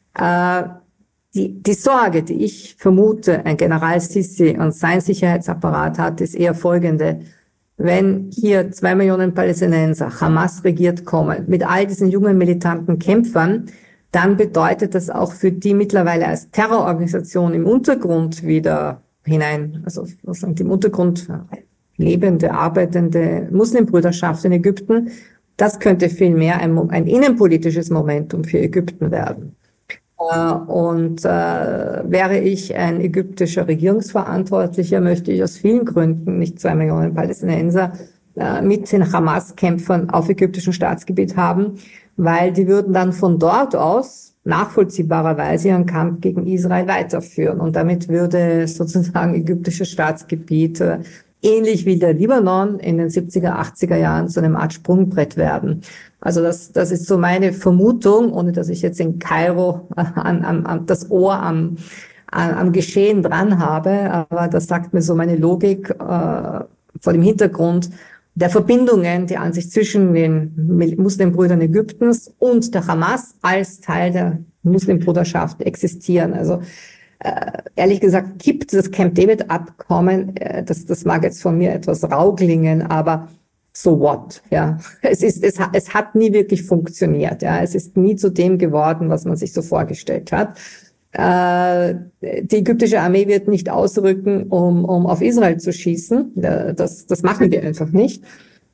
Die Sorge, die ich vermute, ein General Sisi und sein Sicherheitsapparat hat, ist eher folgende. Wenn hier 2 Millionen Palästinenser, Hamas regiert kommen, mit all diesen jungen militanten Kämpfern, dann bedeutet das auch für die mittlerweile als Terrororganisation im Untergrund wieder hinein, also im Untergrund lebende, arbeitende Muslimbrüderschaft in Ägypten, das könnte vielmehr ein innenpolitisches Momentum für Ägypten werden. Und wäre ich ein ägyptischer Regierungsverantwortlicher, möchte ich aus vielen Gründen nicht 2 Millionen Palästinenser mit den Hamas-Kämpfern auf ägyptischem Staatsgebiet haben, weil die würden dann von dort aus nachvollziehbarerweise ihren Kampf gegen Israel weiterführen. Und damit würde sozusagen ägyptisches Staatsgebiet ähnlich wie der Libanon in den 70er, 80er Jahren zu einem Art Sprungbrett werden. Also das ist so meine Vermutung, ohne dass ich jetzt in Kairo das Ohr am Geschehen dran habe. Aber das sagt mir so meine Logik vor dem Hintergrund der Verbindungen, die an sich zwischen den Muslimbrüdern Ägyptens und der Hamas als Teil der Muslimbruderschaft existieren. Also ehrlich gesagt gibt das Camp David Abkommen, das mag jetzt von mir etwas rau klingen, aber so what, ja. Es hat nie wirklich funktioniert, ja. Es ist nie zu dem geworden, was man sich so vorgestellt hat. Die ägyptische Armee wird nicht ausrücken, um auf Israel zu schießen. Das machen wir einfach nicht.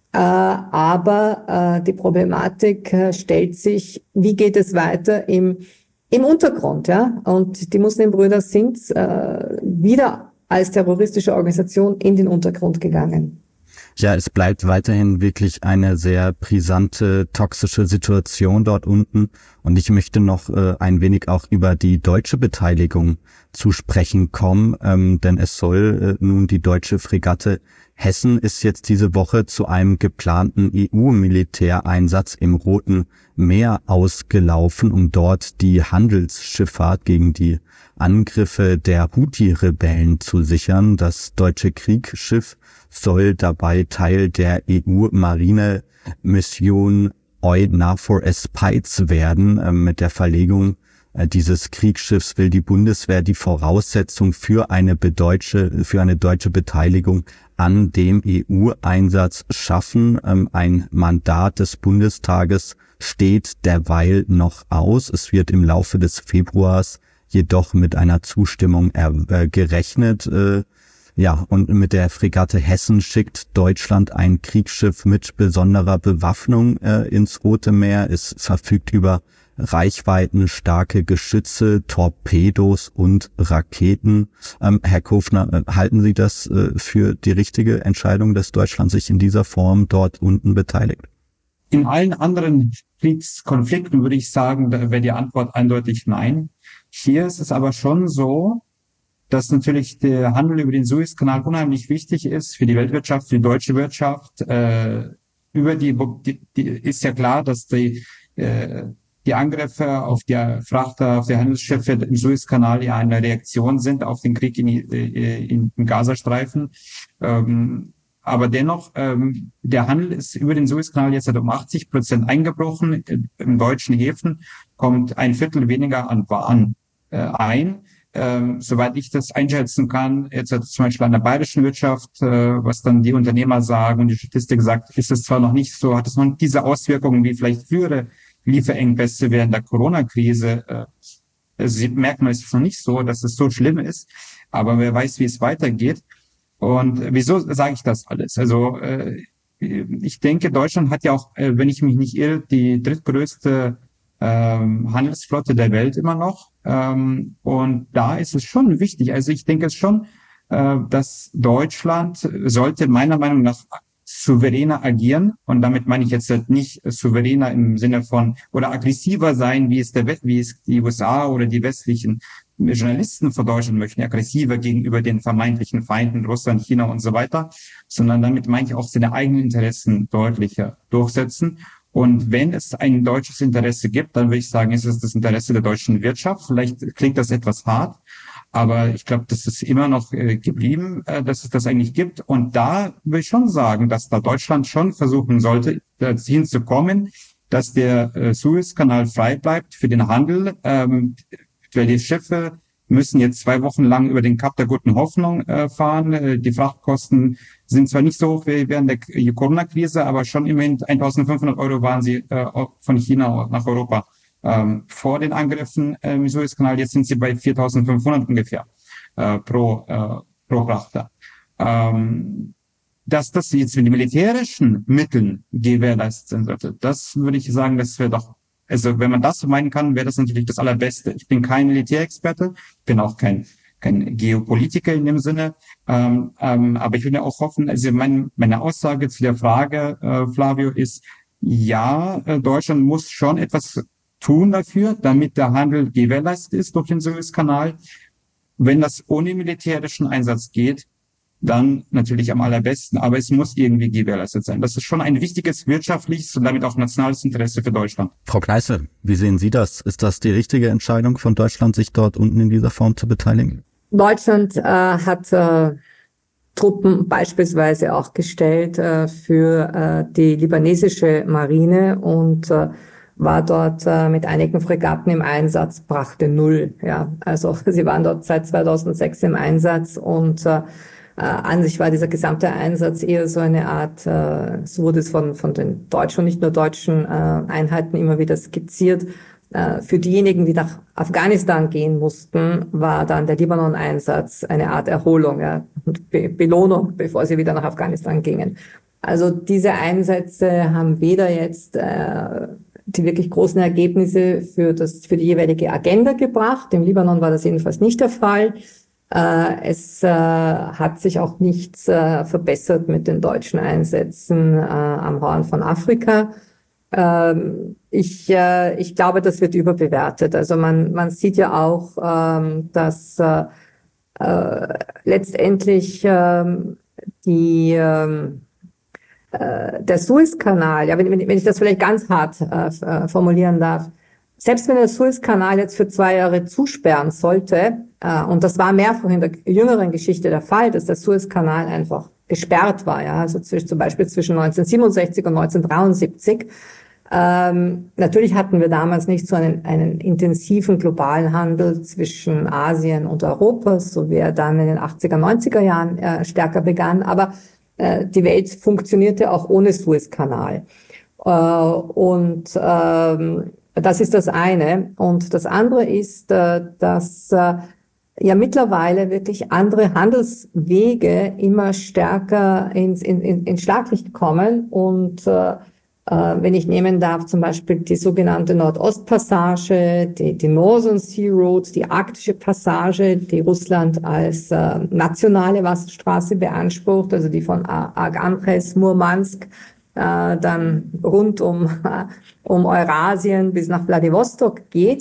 Aber die Problematik stellt sich, wie geht es weiter im Untergrund, ja? Und die Muslimbrüder sind wieder als terroristische Organisation in den Untergrund gegangen. Ja, es bleibt weiterhin wirklich eine sehr brisante, toxische Situation dort unten. Und ich möchte noch ein wenig auch über die deutsche Beteiligung zu sprechen kommen, denn es soll nun die deutsche Fregatte Hessen ist jetzt diese Woche zu einem geplanten EU-Militäreinsatz im Roten Meer ausgelaufen, um dort die Handelsschifffahrt gegen die Angriffe der Houthi-Rebellen zu sichern. Das deutsche Kriegsschiff soll dabei Teil der EU-Marine-Mission EUNAVFOR Aspides werden. Mit der Verlegung dieses Kriegsschiffs will die Bundeswehr die Voraussetzung für eine deutsche Beteiligung an dem EU-Einsatz schaffen. Ein Mandat des Bundestages steht derweil noch aus. Es wird im Laufe des Februars jedoch mit einer Zustimmung gerechnet. Und mit der Fregatte Hessen schickt Deutschland ein Kriegsschiff mit besonderer Bewaffnung ins Rote Meer. Es verfügt über reichweitenstarke Geschütze, Torpedos und Raketen. Herr Kofner, halten Sie das für die richtige Entscheidung, dass Deutschland sich in dieser Form dort unten beteiligt? In allen anderen Kriegskonflikten würde ich sagen, da wäre die Antwort eindeutig nein. Hier ist es aber schon so, dass natürlich der Handel über den Suezkanal unheimlich wichtig ist für die Weltwirtschaft, für die deutsche Wirtschaft. Ist ja klar, dass die Angriffe auf die Frachter, auf die Handelsschiffe im Suezkanal ja eine Reaktion sind auf den Krieg im Gazastreifen. Aber dennoch, der Handel ist über den Suezkanal jetzt um 80% eingebrochen. Im deutschen Häfen kommt ein Viertel weniger an Waren ein. soweit ich das einschätzen kann, jetzt zum Beispiel an der bayerischen Wirtschaft, was dann die Unternehmer sagen und die Statistik sagt, ist es zwar noch nicht so, hat es noch nicht diese Auswirkungen wie vielleicht frühere Lieferengpässe während der Corona-Krise. Also merkt man, es ist noch nicht so, dass es so schlimm ist, aber wer weiß, wie es weitergeht. Und wieso sage ich das alles? Also ich denke, Deutschland hat ja auch, wenn ich mich nicht irre, die drittgrößte Handelsflotte der Welt immer noch. Und da ist es schon wichtig. Also ich denke es schon, dass Deutschland sollte meiner Meinung nach souveräner agieren. Und damit meine ich jetzt nicht souveräner im Sinne von oder aggressiver sein, wie es die USA oder die westlichen Journalisten von Deutschland möchten, aggressiver gegenüber den vermeintlichen Feinden Russland, China und so weiter, sondern damit meine ich auch seine eigenen Interessen deutlicher durchsetzen. Und wenn es ein deutsches Interesse gibt, dann würde ich sagen, ist es das Interesse der deutschen Wirtschaft. Vielleicht klingt das etwas hart, aber ich glaube, das ist immer noch geblieben, dass es das eigentlich gibt. Und da würde ich schon sagen, dass da Deutschland schon versuchen sollte, dahin zu kommen, dass der Suezkanal frei bleibt für den Handel, weil die Schiffe müssen jetzt 2 Wochen lang über den Kap der Guten Hoffnung fahren. Die Frachtkosten sind zwar nicht so hoch wie während der Corona-Krise, aber schon immerhin 1.500 € waren sie von China nach Europa vor den Angriffen im Suezkanal. Jetzt sind sie bei 4.500 ungefähr pro Frachter. Dass das jetzt mit den militärischen Mitteln gewährleistet sein sollte, das würde ich sagen, das wäre doch, also wenn man das so meinen kann, wäre das natürlich das Allerbeste. Ich bin kein Militärexperte, ich bin auch kein Geopolitiker in dem Sinne, aber ich würde auch hoffen, also meine Aussage zu der Frage, Flavio, ist, ja, Deutschland muss schon etwas tun dafür, damit der Handel gewährleistet ist durch den Suezkanal. Wenn das ohne militärischen Einsatz geht, dann natürlich am allerbesten, aber es muss irgendwie gewährleistet sein. Das ist schon ein wichtiges wirtschaftliches und damit auch nationales Interesse für Deutschland. Frau Kneißl, wie sehen Sie das? Ist das die richtige Entscheidung von Deutschland, sich dort unten in dieser Form zu beteiligen? Deutschland hat Truppen beispielsweise auch gestellt für die libanesische Marine und war dort mit einigen Fregatten im Einsatz, brachte 0. Ja, also sie waren dort seit 2006 im Einsatz und an sich war dieser gesamte Einsatz eher so eine Art, so wurde es von den deutschen und nicht nur deutschen Einheiten immer wieder skizziert. Für diejenigen, die nach Afghanistan gehen mussten, war dann der Libanon-Einsatz eine Art Erholung, ja, und Belohnung, bevor sie wieder nach Afghanistan gingen. Also diese Einsätze haben weder jetzt die wirklich großen Ergebnisse für die jeweilige Agenda gebracht. Im Libanon war das jedenfalls nicht der Fall. Es hat sich auch nichts verbessert mit den deutschen Einsätzen am Horn von Afrika. Ich glaube, das wird überbewertet. Also man sieht ja auch, dass letztendlich der Suezkanal, ja, wenn ich das vielleicht ganz hart formulieren darf, selbst wenn der Suezkanal jetzt für 2 Jahre zusperren sollte, und das war mehrfach in der jüngeren Geschichte der Fall, dass der Suezkanal einfach gesperrt war, ja, also zum Beispiel zwischen 1967 und 1973. Natürlich hatten wir damals nicht so einen intensiven globalen Handel zwischen Asien und Europa, so wie er dann in den 80er, 90er Jahren stärker begann, aber die Welt funktionierte auch ohne Suezkanal. Das ist das eine. Und das andere ist, dass ja mittlerweile wirklich andere Handelswege immer stärker ins Schlaglicht kommen. Und wenn ich nehmen darf, zum Beispiel die sogenannte Nordostpassage, die Northern Sea Route, die arktische Passage, die Russland als nationale Wasserstraße beansprucht, also die von Arkhangelsk, Murmansk, dann rund um Eurasien bis nach Wladiwostok geht,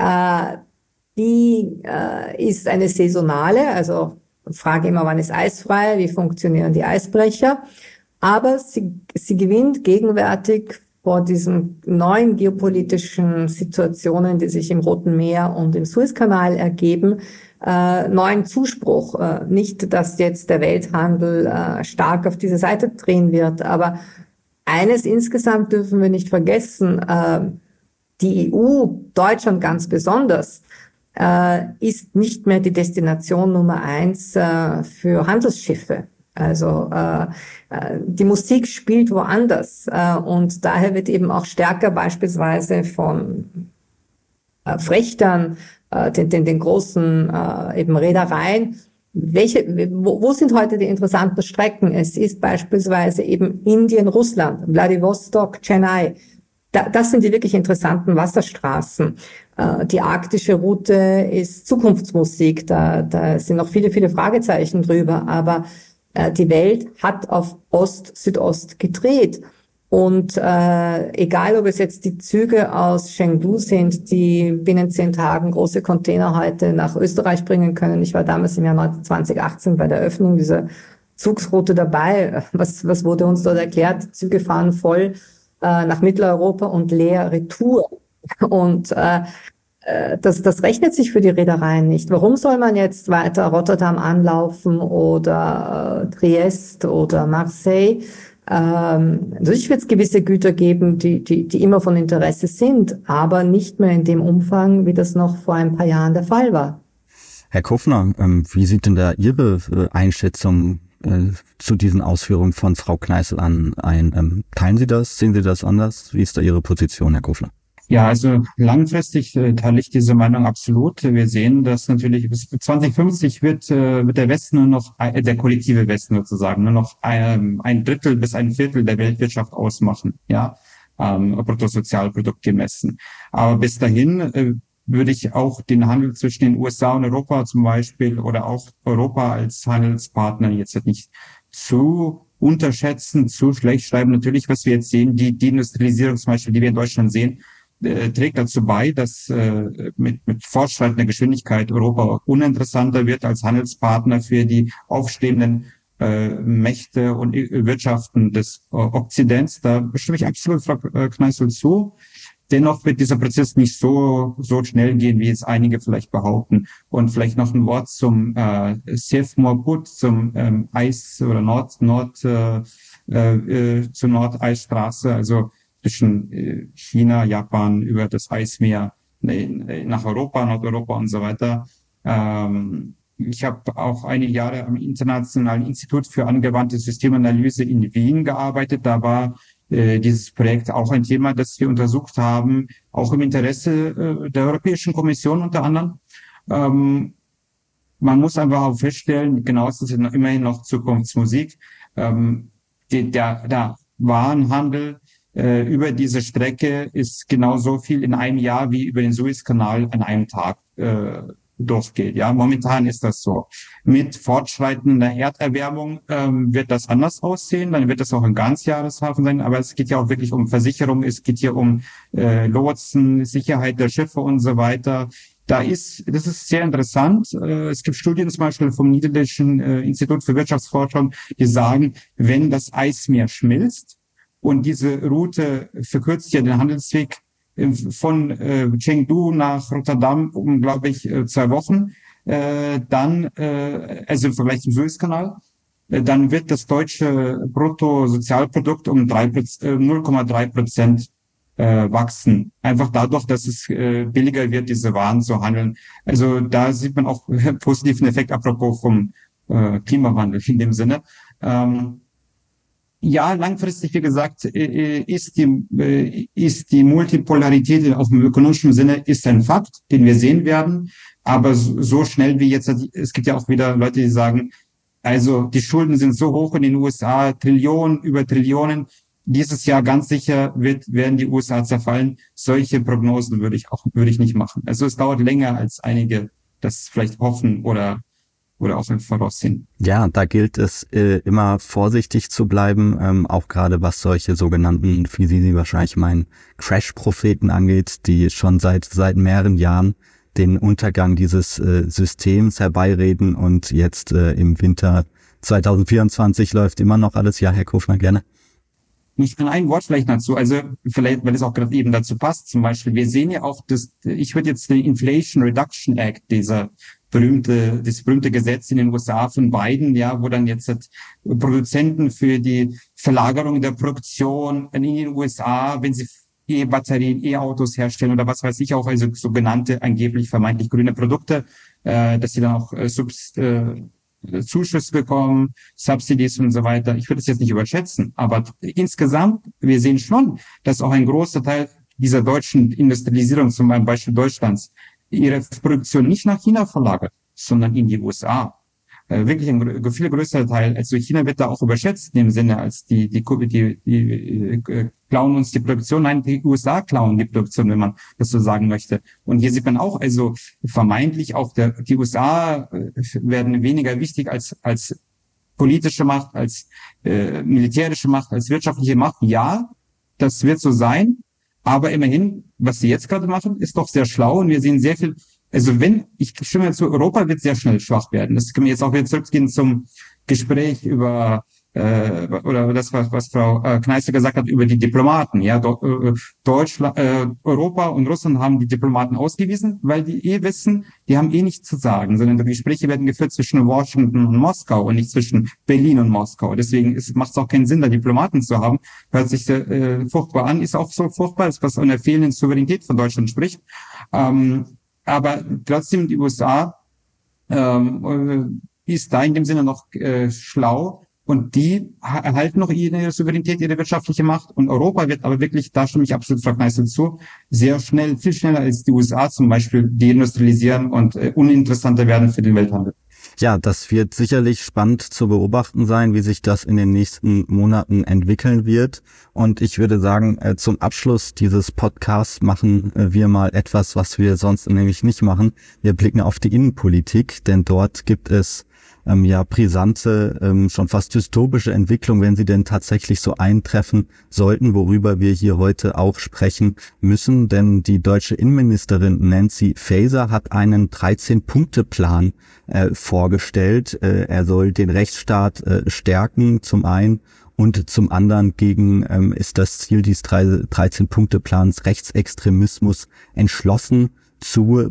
die ist eine saisonale, also frage immer, wann ist eisfrei, wie funktionieren die Eisbrecher, aber sie gewinnt gegenwärtig vor diesen neuen geopolitischen Situationen, die sich im Roten Meer und im Suezkanal ergeben, neuen Zuspruch. Nicht, dass jetzt der Welthandel stark auf diese Seite drehen wird, aber eines insgesamt dürfen wir nicht vergessen, die EU, Deutschland ganz besonders, ist nicht mehr die Destination Nummer 1 für Handelsschiffe. Also die Musik spielt woanders und daher wird eben auch stärker beispielsweise von Frächtern, den großen eben Reedereien. Wo sind heute die interessanten Strecken? Es ist beispielsweise eben Indien, Russland, Wladiwostok, Chennai. Das sind die wirklich interessanten Wasserstraßen. Die arktische Route ist Zukunftsmusik. Da sind noch viele, viele Fragezeichen drüber. Aber die Welt hat auf Ost-Südost gedreht. Und egal, ob es jetzt die Züge aus Chengdu sind, die binnen 10 Tagen große Container heute nach Österreich bringen können. Ich war damals im Jahr 2018 bei der Eröffnung dieser Zugsroute dabei. Was wurde uns dort erklärt? Die Züge fahren voll nach Mitteleuropa und leer retour. Und das rechnet sich für die Reedereien nicht. Warum soll man jetzt weiter Rotterdam anlaufen oder Triest oder Marseille? Natürlich wird es gewisse Güter geben, die immer von Interesse sind, aber nicht mehr in dem Umfang, wie das noch vor ein paar Jahren der Fall war. Herr Kufner, wie sieht denn da Ihre Einschätzung zu diesen Ausführungen von Frau Kneißl ein? Teilen Sie das? Sehen Sie das anders? Wie ist da Ihre Position, Herr Kufner? Ja, also langfristig teile ich diese Meinung absolut. Wir sehen, dass natürlich bis 2050 wird der Westen nur noch, der kollektive Westen sozusagen, nur noch ein Drittel bis ein Viertel der Weltwirtschaft ausmachen, ja, Bruttosozialprodukt gemessen. Aber bis dahin würde ich auch den Handel zwischen den USA und Europa zum Beispiel oder auch Europa als Handelspartner jetzt nicht zu unterschätzen, zu schlecht schreiben. Natürlich, was wir jetzt sehen, die Industrialisierung zum Beispiel, die wir in Deutschland sehen, trägt dazu bei, dass mit fortschreitender Geschwindigkeit Europa uninteressanter wird als Handelspartner für die aufstrebenden Mächte und Wirtschaften des Okzidents. Da stimme ich absolut Frau Kneißl zu. Dennoch wird dieser Prozess nicht so schnell gehen, wie es einige vielleicht behaupten. Und vielleicht noch ein Wort zum Sèvres-Morput, zum Eis- oder zur Nordeisstraße, also zwischen China, Japan über das Eismeer nach Europa, Nordeuropa und so weiter. Ich habe auch einige Jahre am Internationalen Institut für angewandte Systemanalyse in Wien gearbeitet. Da war dieses Projekt auch ein Thema, das wir untersucht haben, auch im Interesse der Europäischen Kommission unter anderem. Man muss einfach auch feststellen, genau, es ist immerhin noch Zukunftsmusik, der Warenhandel über diese Strecke ist genauso viel in einem Jahr wie über den Suezkanal an einem Tag durchgeht. Ja, momentan ist das so. Mit fortschreitender Erderwärmung wird das anders aussehen. Dann wird das auch ein Ganzjahreshafen sein. Aber es geht ja auch wirklich um Versicherung. Es geht hier um Lotsen, Sicherheit der Schiffe und so weiter. Das ist sehr interessant. Es gibt Studien zum Beispiel vom Niederländischen Institut für Wirtschaftsforschung, die sagen, wenn das Eismeer schmilzt, und diese Route verkürzt ja den Handelsweg von Chengdu nach Rotterdam um, glaube ich, 2 Wochen. Also im Vergleich zum Suezkanal, dann wird das deutsche Bruttosozialprodukt um 0,3% wachsen. Einfach dadurch, dass es billiger wird, diese Waren zu handeln. Also da sieht man auch positiven Effekt, apropos vom Klimawandel in dem Sinne. Ja, langfristig, wie gesagt, ist die Multipolarität auch im ökonomischen Sinne ist ein Fakt, den wir sehen werden. Aber so schnell wie jetzt, es gibt ja auch wieder Leute, die sagen, also die Schulden sind so hoch in den USA, Trillionen über Trillionen. Dieses Jahr ganz sicher werden die USA zerfallen. Solche Prognosen würde ich nicht machen. Also es dauert länger, als einige das vielleicht hoffen oder auch voraussehen. Ja, da gilt es immer vorsichtig zu bleiben, auch gerade was solche sogenannten, wie Sie wahrscheinlich meinen, Crash-Propheten angeht, die schon seit mehreren Jahren den Untergang dieses Systems herbeireden und jetzt im Winter 2024 läuft immer noch alles. Ja, Herr Kufner, gerne. Ich kann ein Wort vielleicht dazu, also vielleicht, weil es auch gerade eben dazu passt, zum Beispiel, wir sehen ja auch, ich würde jetzt den Inflation Reduction Act, das berühmte Gesetz in den USA von Biden, ja, wo dann jetzt Produzenten für die Verlagerung der Produktion in den USA, wenn sie E-Batterien, E-Autos herstellen oder was weiß ich auch, also sogenannte angeblich vermeintlich grüne Produkte, dass sie dann auch Zuschüsse bekommen, Subsidies und so weiter. Ich würde es jetzt nicht überschätzen, aber insgesamt, wir sehen schon, dass auch ein großer Teil dieser deutschen Industrialisierung, zum Beispiel Deutschlands, ihre Produktion nicht nach China verlagert, sondern in die USA. Wirklich ein viel größerer Teil. Also China wird da auch überschätzt in dem Sinne, als die klauen uns die Produktion. Nein, die USA klauen die Produktion, wenn man das so sagen möchte. Und hier sieht man auch, also vermeintlich auch die USA werden weniger wichtig als politische Macht, als militärische Macht, als wirtschaftliche Macht. Ja, das wird so sein. Aber immerhin, was sie jetzt gerade machen, ist doch sehr schlau und wir sehen sehr viel. Also ich stimme zu, Europa wird sehr schnell schwach werden. Das können wir jetzt auch wieder zurückgehen zum Gespräch über oder das, was Frau Kneißl gesagt hat über die Diplomaten. Ja, Deutschland, Europa und Russland haben die Diplomaten ausgewiesen, weil die wissen, die haben nichts zu sagen, sondern die Gespräche werden geführt zwischen Washington und Moskau und nicht zwischen Berlin und Moskau. Deswegen macht es auch keinen Sinn, da Diplomaten zu haben. Hört sich furchtbar an, ist auch so furchtbar, was an der fehlenden Souveränität von Deutschland spricht. Aber trotzdem die USA ist da in dem Sinne noch schlau und die erhalten noch ihre Souveränität, ihre wirtschaftliche Macht und Europa wird aber wirklich, da stimme ich absolut Frau Kneißl zu, sehr schnell, viel schneller als die USA zum Beispiel deindustrialisieren und uninteressanter werden für den Welthandel. Ja, das wird sicherlich spannend zu beobachten sein, wie sich das in den nächsten Monaten entwickeln wird. Und ich würde sagen, zum Abschluss dieses Podcasts machen wir mal etwas, was wir sonst nämlich nicht machen. Wir blicken auf die Innenpolitik, denn dort gibt es brisante, schon fast dystopische Entwicklung, wenn sie denn tatsächlich so eintreffen sollten, worüber wir hier heute auch sprechen müssen. Denn die deutsche Innenministerin Nancy Faeser hat einen 13-Punkte-Plan vorgestellt. Er soll den Rechtsstaat stärken, zum einen, und zum anderen ist das Ziel dieses 13-Punkte-Plans Rechtsextremismus entschlossen zu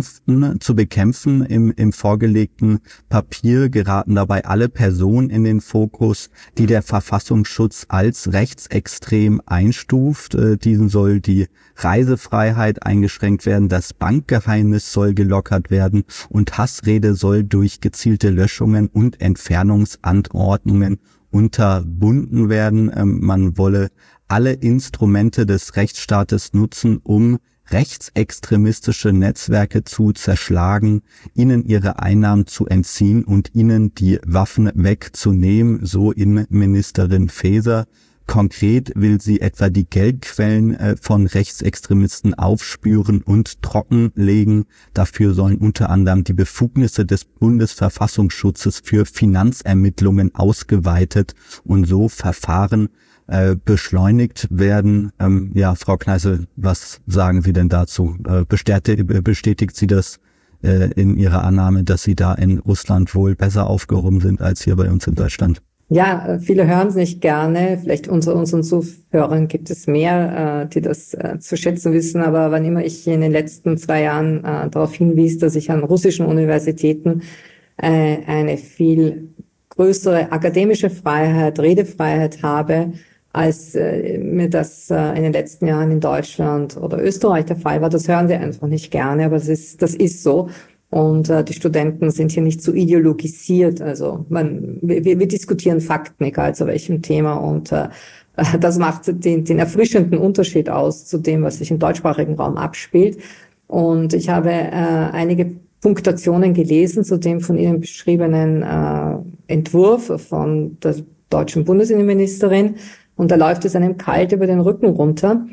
bekämpfen. Im vorgelegten Papier geraten dabei alle Personen in den Fokus, die der Verfassungsschutz als rechtsextrem einstuft. Diesen soll die Reisefreiheit eingeschränkt werden, das Bankgeheimnis soll gelockert werden und Hassrede soll durch gezielte Löschungen und Entfernungsanordnungen unterbunden werden. Man wolle alle Instrumente des Rechtsstaates nutzen, um rechtsextremistische Netzwerke zu zerschlagen, ihnen ihre Einnahmen zu entziehen und ihnen die Waffen wegzunehmen, so Innenministerin Faeser. Konkret will sie etwa die Geldquellen von Rechtsextremisten aufspüren und trockenlegen. Dafür sollen unter anderem die Befugnisse des Bundesverfassungsschutzes für Finanzermittlungen ausgeweitet und so Verfahren beschleunigt werden. Frau Kneißl, was sagen Sie denn dazu? Bestätigt sie das in ihrer Annahme, dass Sie da in Russland wohl besser aufgehoben sind als hier bei uns in Deutschland? Ja, viele hören es nicht gerne. Vielleicht unter unseren Zuhörern gibt es mehr, die das zu schätzen wissen. Aber wann immer ich in den letzten 2 Jahren darauf hinwies, dass ich an russischen Universitäten eine viel größere akademische Freiheit, Redefreiheit habe, als mir das in den letzten Jahren in Deutschland oder Österreich der Fall war. Das hören sie einfach nicht gerne, aber das ist so. Und die Studenten sind hier nicht so ideologisiert. Also wir diskutieren Fakten, egal zu welchem Thema. Und das macht den erfrischenden Unterschied aus zu dem, was sich im deutschsprachigen Raum abspielt. Und ich habe einige Punktationen gelesen zu dem von Ihnen beschriebenen Entwurf von der deutschen Bundesinnenministerin. Und da läuft es einem kalt über den Rücken runter,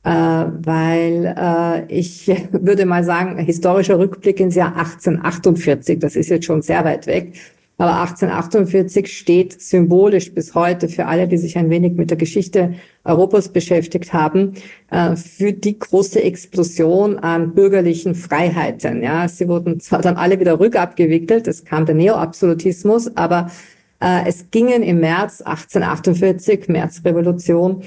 weil ich würde mal sagen, historischer Rückblick ins Jahr 1848, das ist jetzt schon sehr weit weg, aber 1848 steht symbolisch bis heute für alle, die sich ein wenig mit der Geschichte Europas beschäftigt haben, für die große Explosion an bürgerlichen Freiheiten. Ja, sie wurden zwar dann alle wieder rückabgewickelt, es kam der Neoabsolutismus, aber es gingen im März 1848, Märzrevolution,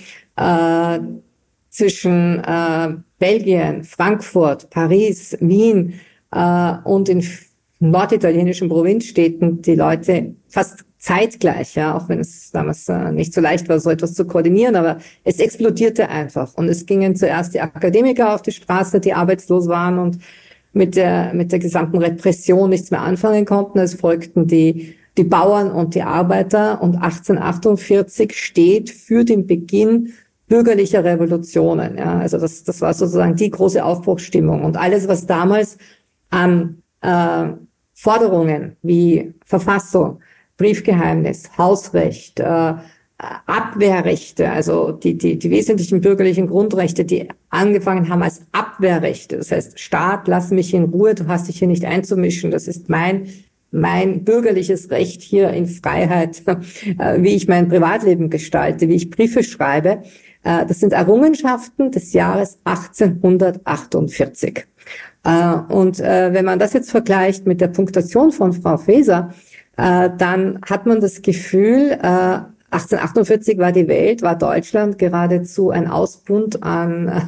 zwischen Belgien, Frankfurt, Paris, Wien und in norditalienischen Provinzstädten die Leute fast zeitgleich, ja, auch wenn es damals nicht so leicht war, so etwas zu koordinieren, aber es explodierte einfach. Und es gingen zuerst die Akademiker auf die Straße, die arbeitslos waren und mit der gesamten Repression nichts mehr anfangen konnten. Es folgten die Bauern und die Arbeiter, und 1848 steht für den Beginn bürgerlicher Revolutionen. Ja, also das war sozusagen die große Aufbruchsstimmung. Und alles, was damals an Forderungen wie Verfassung, Briefgeheimnis, Hausrecht, Abwehrrechte, also die wesentlichen bürgerlichen Grundrechte, die angefangen haben als Abwehrrechte. Das heißt, Staat, lass mich in Ruhe, du hast dich hier nicht einzumischen, das ist mein bürgerliches Recht hier in Freiheit, wie ich mein Privatleben gestalte, wie ich Briefe schreibe. Das sind Errungenschaften des Jahres 1848. Und wenn man das jetzt vergleicht mit der Punktation von Frau Faeser, dann hat man das Gefühl, 1848 war Deutschland geradezu ein Ausbund an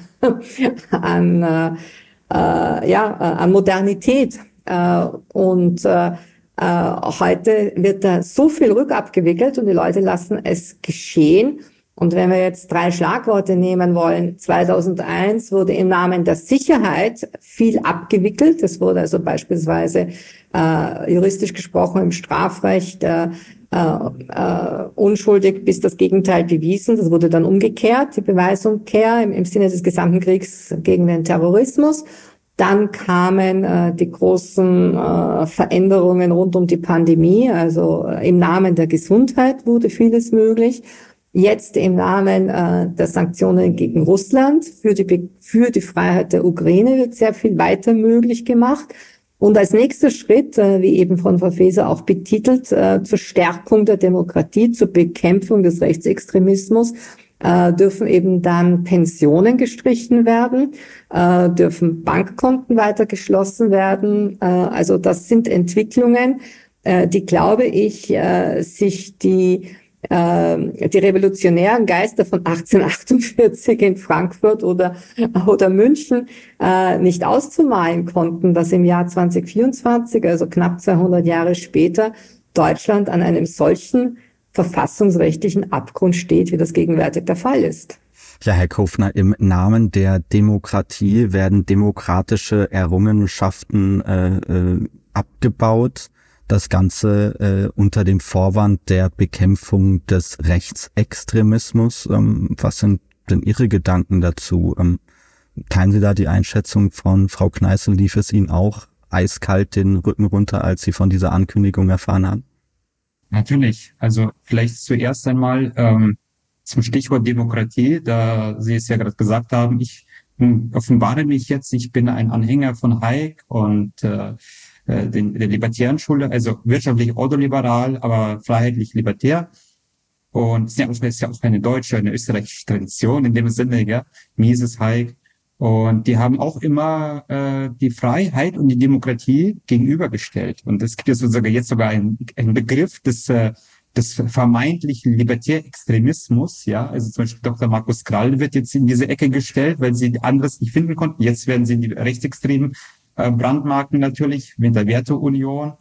Modernität. Heute wird da so viel rückabgewickelt und die Leute lassen es geschehen. Und wenn wir jetzt 3 Schlagworte nehmen wollen, 2001 wurde im Namen der Sicherheit viel abgewickelt. Es wurde also beispielsweise juristisch gesprochen im Strafrecht unschuldig bis das Gegenteil bewiesen. Das wurde dann umgekehrt, die Beweisumkehr im Sinne des gesamten Kriegs gegen den Terrorismus. Dann kamen die großen Veränderungen rund um die Pandemie. Also im Namen der Gesundheit wurde vieles möglich. Jetzt im Namen der Sanktionen gegen Russland für die Freiheit der Ukraine wird sehr viel weiter möglich gemacht. Und als nächster Schritt, wie eben von Frau Faeser auch betitelt, zur Stärkung der Demokratie, zur Bekämpfung des Rechtsextremismus, dürfen eben dann Pensionen gestrichen werden, dürfen Bankkonten weiter geschlossen werden. Also das sind Entwicklungen, die, glaube ich, sich die revolutionären Geister von 1848 in Frankfurt oder München nicht auszumalen konnten, dass im Jahr 2024, also knapp 200 Jahre später, Deutschland an einem solchen verfassungsrechtlichen Abgrund steht, wie das gegenwärtig der Fall ist. Ja, Herr Kofner, im Namen der Demokratie werden demokratische Errungenschaften abgebaut. Das Ganze unter dem Vorwand der Bekämpfung des Rechtsextremismus. Was sind denn Ihre Gedanken dazu? Teilen Sie da die Einschätzung von Frau Kneißl? Lief es Ihnen auch eiskalt den Rücken runter, als Sie von dieser Ankündigung erfahren haben? Natürlich. Also vielleicht zuerst einmal zum Stichwort Demokratie, da Sie es ja gerade gesagt haben, ich offenbare mich jetzt, ich bin ein Anhänger von Hayek und der libertären Schule, also wirtschaftlich ordoliberal, aber freiheitlich libertär. Und es ist ja auch eine deutsche, eine österreichische Tradition in dem Sinne, ja, Mises, Hayek. Und die haben auch immer die Freiheit und die Demokratie gegenübergestellt. Und es gibt ja jetzt sogar einen Begriff des vermeintlichen Libertärextremismus, ja. Also zum Beispiel Dr. Markus Krall wird jetzt in diese Ecke gestellt, weil sie anderes nicht finden konnten. Jetzt werden sie die Rechtsextremen brandmarken natürlich mit der Werteunion.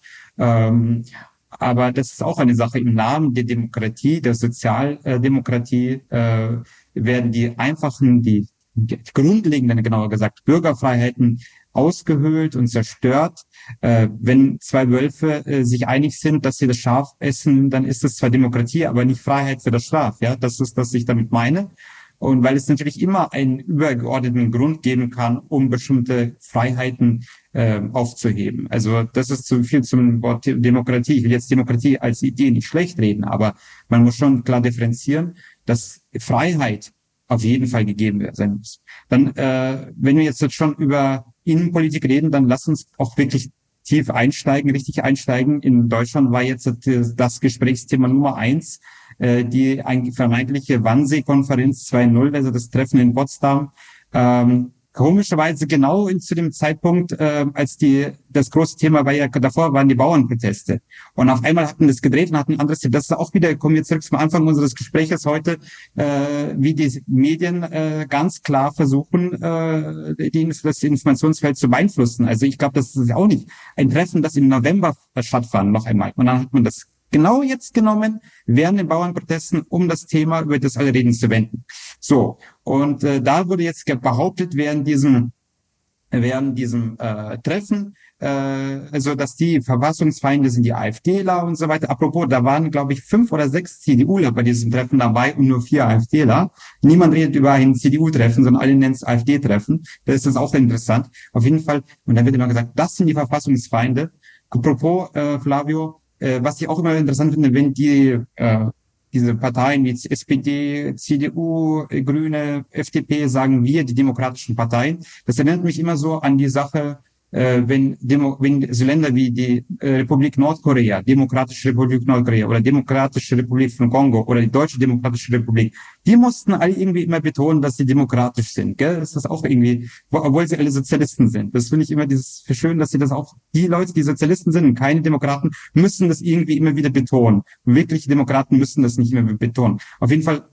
Aber das ist auch eine Sache im Namen der Demokratie, der Sozialdemokratie, werden die einfachen, die grundlegenden, genauer gesagt, Bürgerfreiheiten ausgehöhlt und zerstört. Wenn 2 Wölfe sich einig sind, dass sie das Schaf essen, dann ist das zwar Demokratie, aber nicht Freiheit für das Schaf. Ja, das ist, was ich damit meine. Und weil es natürlich immer einen übergeordneten Grund geben kann, um bestimmte Freiheiten aufzuheben. Also das ist zu viel zum Wort Demokratie. Ich will jetzt Demokratie als Idee nicht schlecht reden, aber man muss schon klar differenzieren, dass Freiheit auf jeden Fall gegeben sein muss. Dann, wenn wir jetzt schon über Innenpolitik reden, dann lass uns auch wirklich tief einsteigen, richtig einsteigen. In Deutschland war jetzt das Gesprächsthema Nummer 1, die vermeintliche Wannsee-Konferenz 2.0, also das Treffen in Potsdam. Komischerweise genau zu dem Zeitpunkt, als das große Thema war ja davor, waren die Bauernproteste. Und auf einmal hatten das gedreht und hatten ein anderes Thema. Das ist auch wieder, kommen wir zurück zum Anfang unseres Gespräches heute, wie die Medien ganz klar versuchen, das Informationsfeld zu beeinflussen. Also ich glaube, das ist auch nicht ein Treffen, das im November stattfand, noch einmal. Und dann hat man das genau jetzt genommen während den Bauernprotesten, um das Thema, über das alle reden, zu wenden. So, und da wurde jetzt behauptet, während diesem Treffen, also dass die Verfassungsfeinde sind die AfDler und so weiter. Apropos, da waren, glaube ich, 5 oder 6 CDUler bei diesem Treffen dabei und nur 4 AfDler. Niemand redet über ein CDU-Treffen, sondern alle nennen es AfD-Treffen. Da ist das auch interessant. Auf jeden Fall, und dann wird immer gesagt, das sind die Verfassungsfeinde. Apropos, Flavio, was ich auch immer interessant finde, wenn diese Parteien wie SPD, CDU, Grüne, FDP sagen wir, die demokratischen Parteien. Das erinnert mich immer so an die Sache, wenn so Länder wie die Republik Nordkorea, Demokratische Republik Nordkorea oder Demokratische Republik von Kongo oder die Deutsche Demokratische Republik, die mussten alle irgendwie immer betonen, dass sie demokratisch sind. Gell? Das ist auch irgendwie, obwohl sie alle Sozialisten sind. Das finde ich immer schön, dass sie das auch, die Leute, die Sozialisten sind und keine Demokraten, müssen das irgendwie immer wieder betonen. Wirkliche Demokraten müssen das nicht mehr betonen. Auf jeden Fall,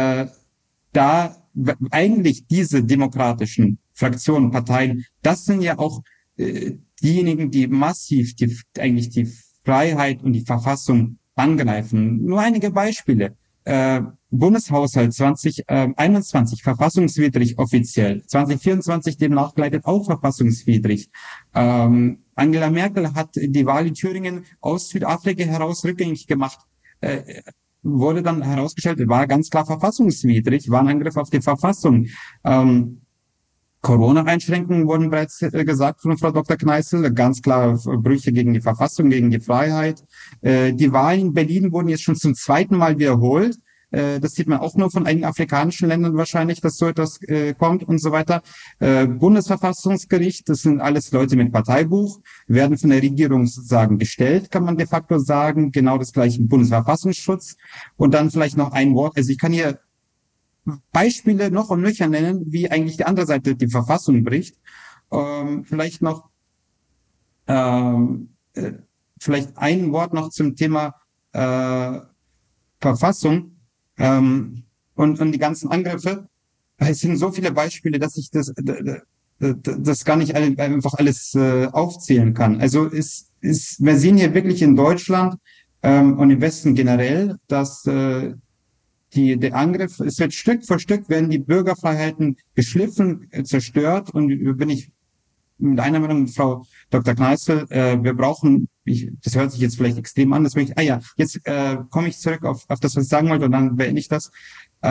da eigentlich diese demokratischen Fraktionen, Parteien, das sind ja auch diejenigen, die massiv eigentlich die Freiheit und die Verfassung angreifen. Nur einige Beispiele. Bundeshaushalt 2021 verfassungswidrig offiziell, 2024 demnach geleitet auch verfassungswidrig. Angela Merkel hat die Wahl in Thüringen aus Südafrika heraus rückgängig gemacht. Wurde dann herausgestellt, war ganz klar verfassungswidrig, war ein Angriff auf die Verfassung. Corona-Einschränkungen wurden bereits gesagt von Frau Dr. Kneißl, ganz klar Brüche gegen die Verfassung, gegen die Freiheit. Die Wahlen in Berlin wurden jetzt schon zum 2. Mal wiederholt. Das sieht man auch nur von einigen afrikanischen Ländern wahrscheinlich, dass so etwas kommt und so weiter. Bundesverfassungsgericht, das sind alles Leute mit Parteibuch, werden von der Regierung sozusagen gestellt, kann man de facto sagen. Genau das gleiche im Bundesverfassungsschutz. Und dann vielleicht noch ein Wort, also ich kann hier Beispiele noch und nöcher nennen, wie eigentlich die andere Seite die Verfassung bricht. Vielleicht ein Wort noch zum Thema Verfassung und die ganzen Angriffe. Es sind so viele Beispiele, dass ich das gar nicht einfach alles aufzählen kann. Also wir sehen hier wirklich in Deutschland und im Westen generell, dass der Angriff, es wird Stück für Stück werden die Bürgerfreiheiten geschliffen, zerstört, und bin ich mit einer Meinung mit Frau Dr. Kneißl, wir brauchen, das hört sich jetzt vielleicht extrem an, jetzt komme ich zurück auf das, was ich sagen wollte, und dann beende ich das.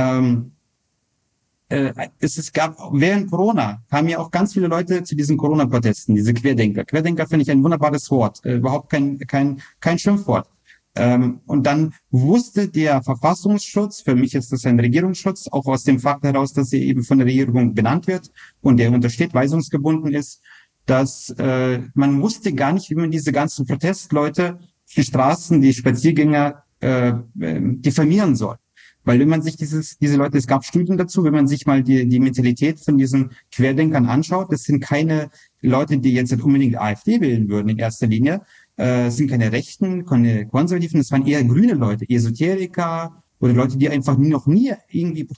Es gab, während Corona kamen ja auch ganz viele Leute zu diesen Corona-Protesten, diese Querdenker. Querdenker finde ich ein wunderbares Wort, überhaupt kein Schimpfwort. Und dann wusste der Verfassungsschutz, für mich ist das ein Regierungsschutz, auch aus dem Fakt heraus, dass er eben von der Regierung benannt wird und der untersteht, weisungsgebunden ist, dass man wusste gar nicht, wie man diese ganzen Protestleute, die Straßen, die Spaziergänger diffamieren soll. Weil wenn man sich diese Leute, es gab Studien dazu, wenn man sich mal die Mentalität von diesen Querdenkern anschaut, das sind keine Leute, die jetzt nicht unbedingt AfD wählen würden in erster Linie, sind keine Rechten, keine Konservativen, das waren eher grüne Leute, Esoteriker oder Leute, die einfach noch nie irgendwie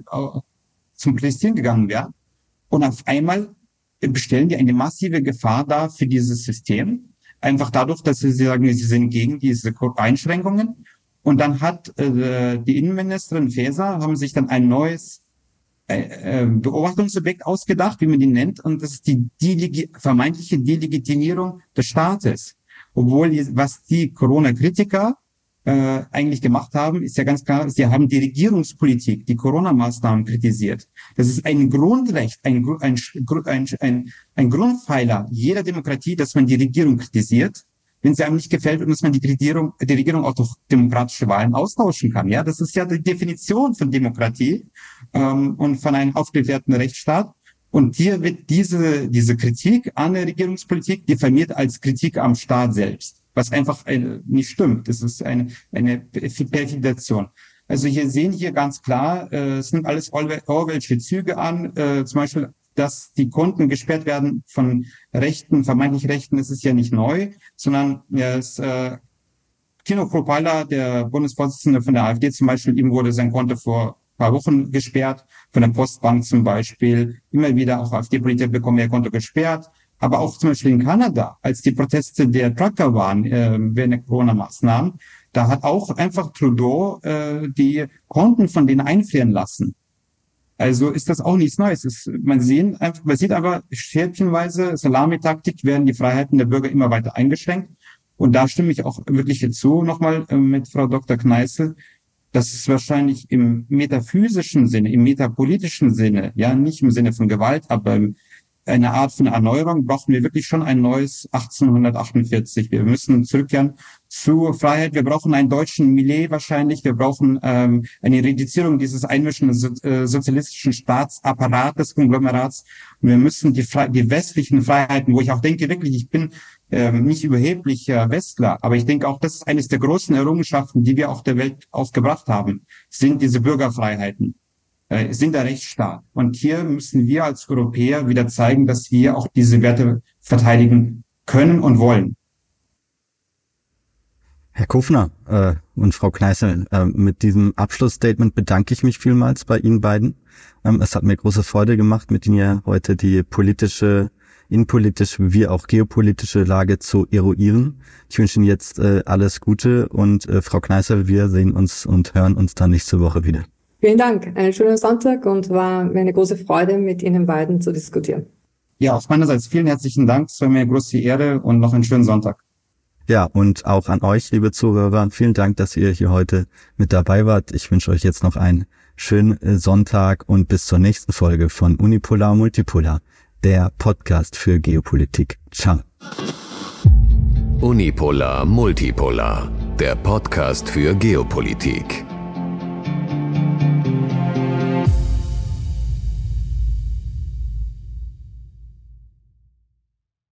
zum Protestieren gegangen wären. Und auf einmal bestellen die eine massive Gefahr dar für dieses System, einfach dadurch, dass sie sagen, sie sind gegen diese Einschränkungen. Und dann hat die Innenministerin Faeser, haben sich dann ein neues Beobachtungsobjekt ausgedacht, wie man die nennt, und das ist die vermeintliche Delegitimierung des Staates. Obwohl, was die Corona-Kritiker eigentlich gemacht haben, ist ja ganz klar, sie haben die Regierungspolitik, die Corona-Maßnahmen kritisiert. Das ist ein Grundrecht, ein Grundpfeiler jeder Demokratie, dass man die Regierung kritisiert, wenn sie einem nicht gefällt, und dass man die Regierung auch durch demokratische Wahlen austauschen kann. Ja, das ist ja die Definition von Demokratie und von einem aufgeklärten Rechtsstaat. Und hier wird diese Kritik an der Regierungspolitik diffamiert als Kritik am Staat selbst, was einfach nicht stimmt. Das ist eine Perfidation. Also hier sehen wir ganz klar, es nimmt alles Orwellsche Züge an, zum Beispiel, dass die Konten gesperrt werden von Rechten, vermeintlich Rechten, das ist ja nicht neu, sondern Tino Kropala, der Bundesvorsitzende von der AfD zum Beispiel, ihm wurde sein Konto vor ein paar Wochen gesperrt, von der Postbank zum Beispiel. Immer wieder auch AfD-Politiker bekommen ihr Konto gesperrt. Aber auch zum Beispiel in Kanada, als die Proteste der Trucker waren während der Corona-Maßnahmen, Da hat auch einfach Trudeau die Konten von denen einfrieren lassen. Also ist das auch nichts Neues. Man sieht aber schäppchenweise, Salamitaktik, werden die Freiheiten der Bürger immer weiter eingeschränkt. Und da stimme ich auch wirklich zu, nochmal mit Frau Dr. Kneißl, dass es wahrscheinlich im metaphysischen Sinne, im metapolitischen Sinne, ja, nicht im Sinne von Gewalt, aber eine Art von Erneuerung, brauchen wir wirklich schon ein neues 1848. Wir müssen zurückkehren zu Freiheit. Wir brauchen einen deutschen Millet wahrscheinlich. Wir brauchen eine Reduzierung dieses einmischenden sozialistischen Staatsapparates, Konglomerats. Und wir müssen die westlichen Freiheiten, wo ich auch denke, wirklich, ich bin nicht überheblicher Westler, aber ich denke auch, das ist eines der großen Errungenschaften, die wir auf der Welt aufgebracht haben, sind diese Bürgerfreiheiten. Sind der Rechtsstaat. Und hier müssen wir als Europäer wieder zeigen, dass wir auch diese Werte verteidigen können und wollen. Herr Kofner und Frau Kneißl, mit diesem Abschlussstatement bedanke ich mich vielmals bei Ihnen beiden. Es hat mir große Freude gemacht, mit Ihnen ja heute die innenpolitische wie auch geopolitische Lage zu eruieren. Ich wünsche Ihnen jetzt alles Gute und Frau Kneißl, wir sehen uns und hören uns dann nächste Woche wieder. Vielen Dank. Einen schönen Sonntag und war mir eine große Freude, mit Ihnen beiden zu diskutieren. Ja, auch meinerseits vielen herzlichen Dank. Es war mir eine große Ehre und noch einen schönen Sonntag. Ja, und auch an euch, liebe Zuhörer, vielen Dank, dass ihr hier heute mit dabei wart. Ich wünsche euch jetzt noch einen schönen Sonntag und bis zur nächsten Folge von Unipolar Multipolar, der Podcast für Geopolitik. Ciao. Unipolar Multipolar, der Podcast für Geopolitik.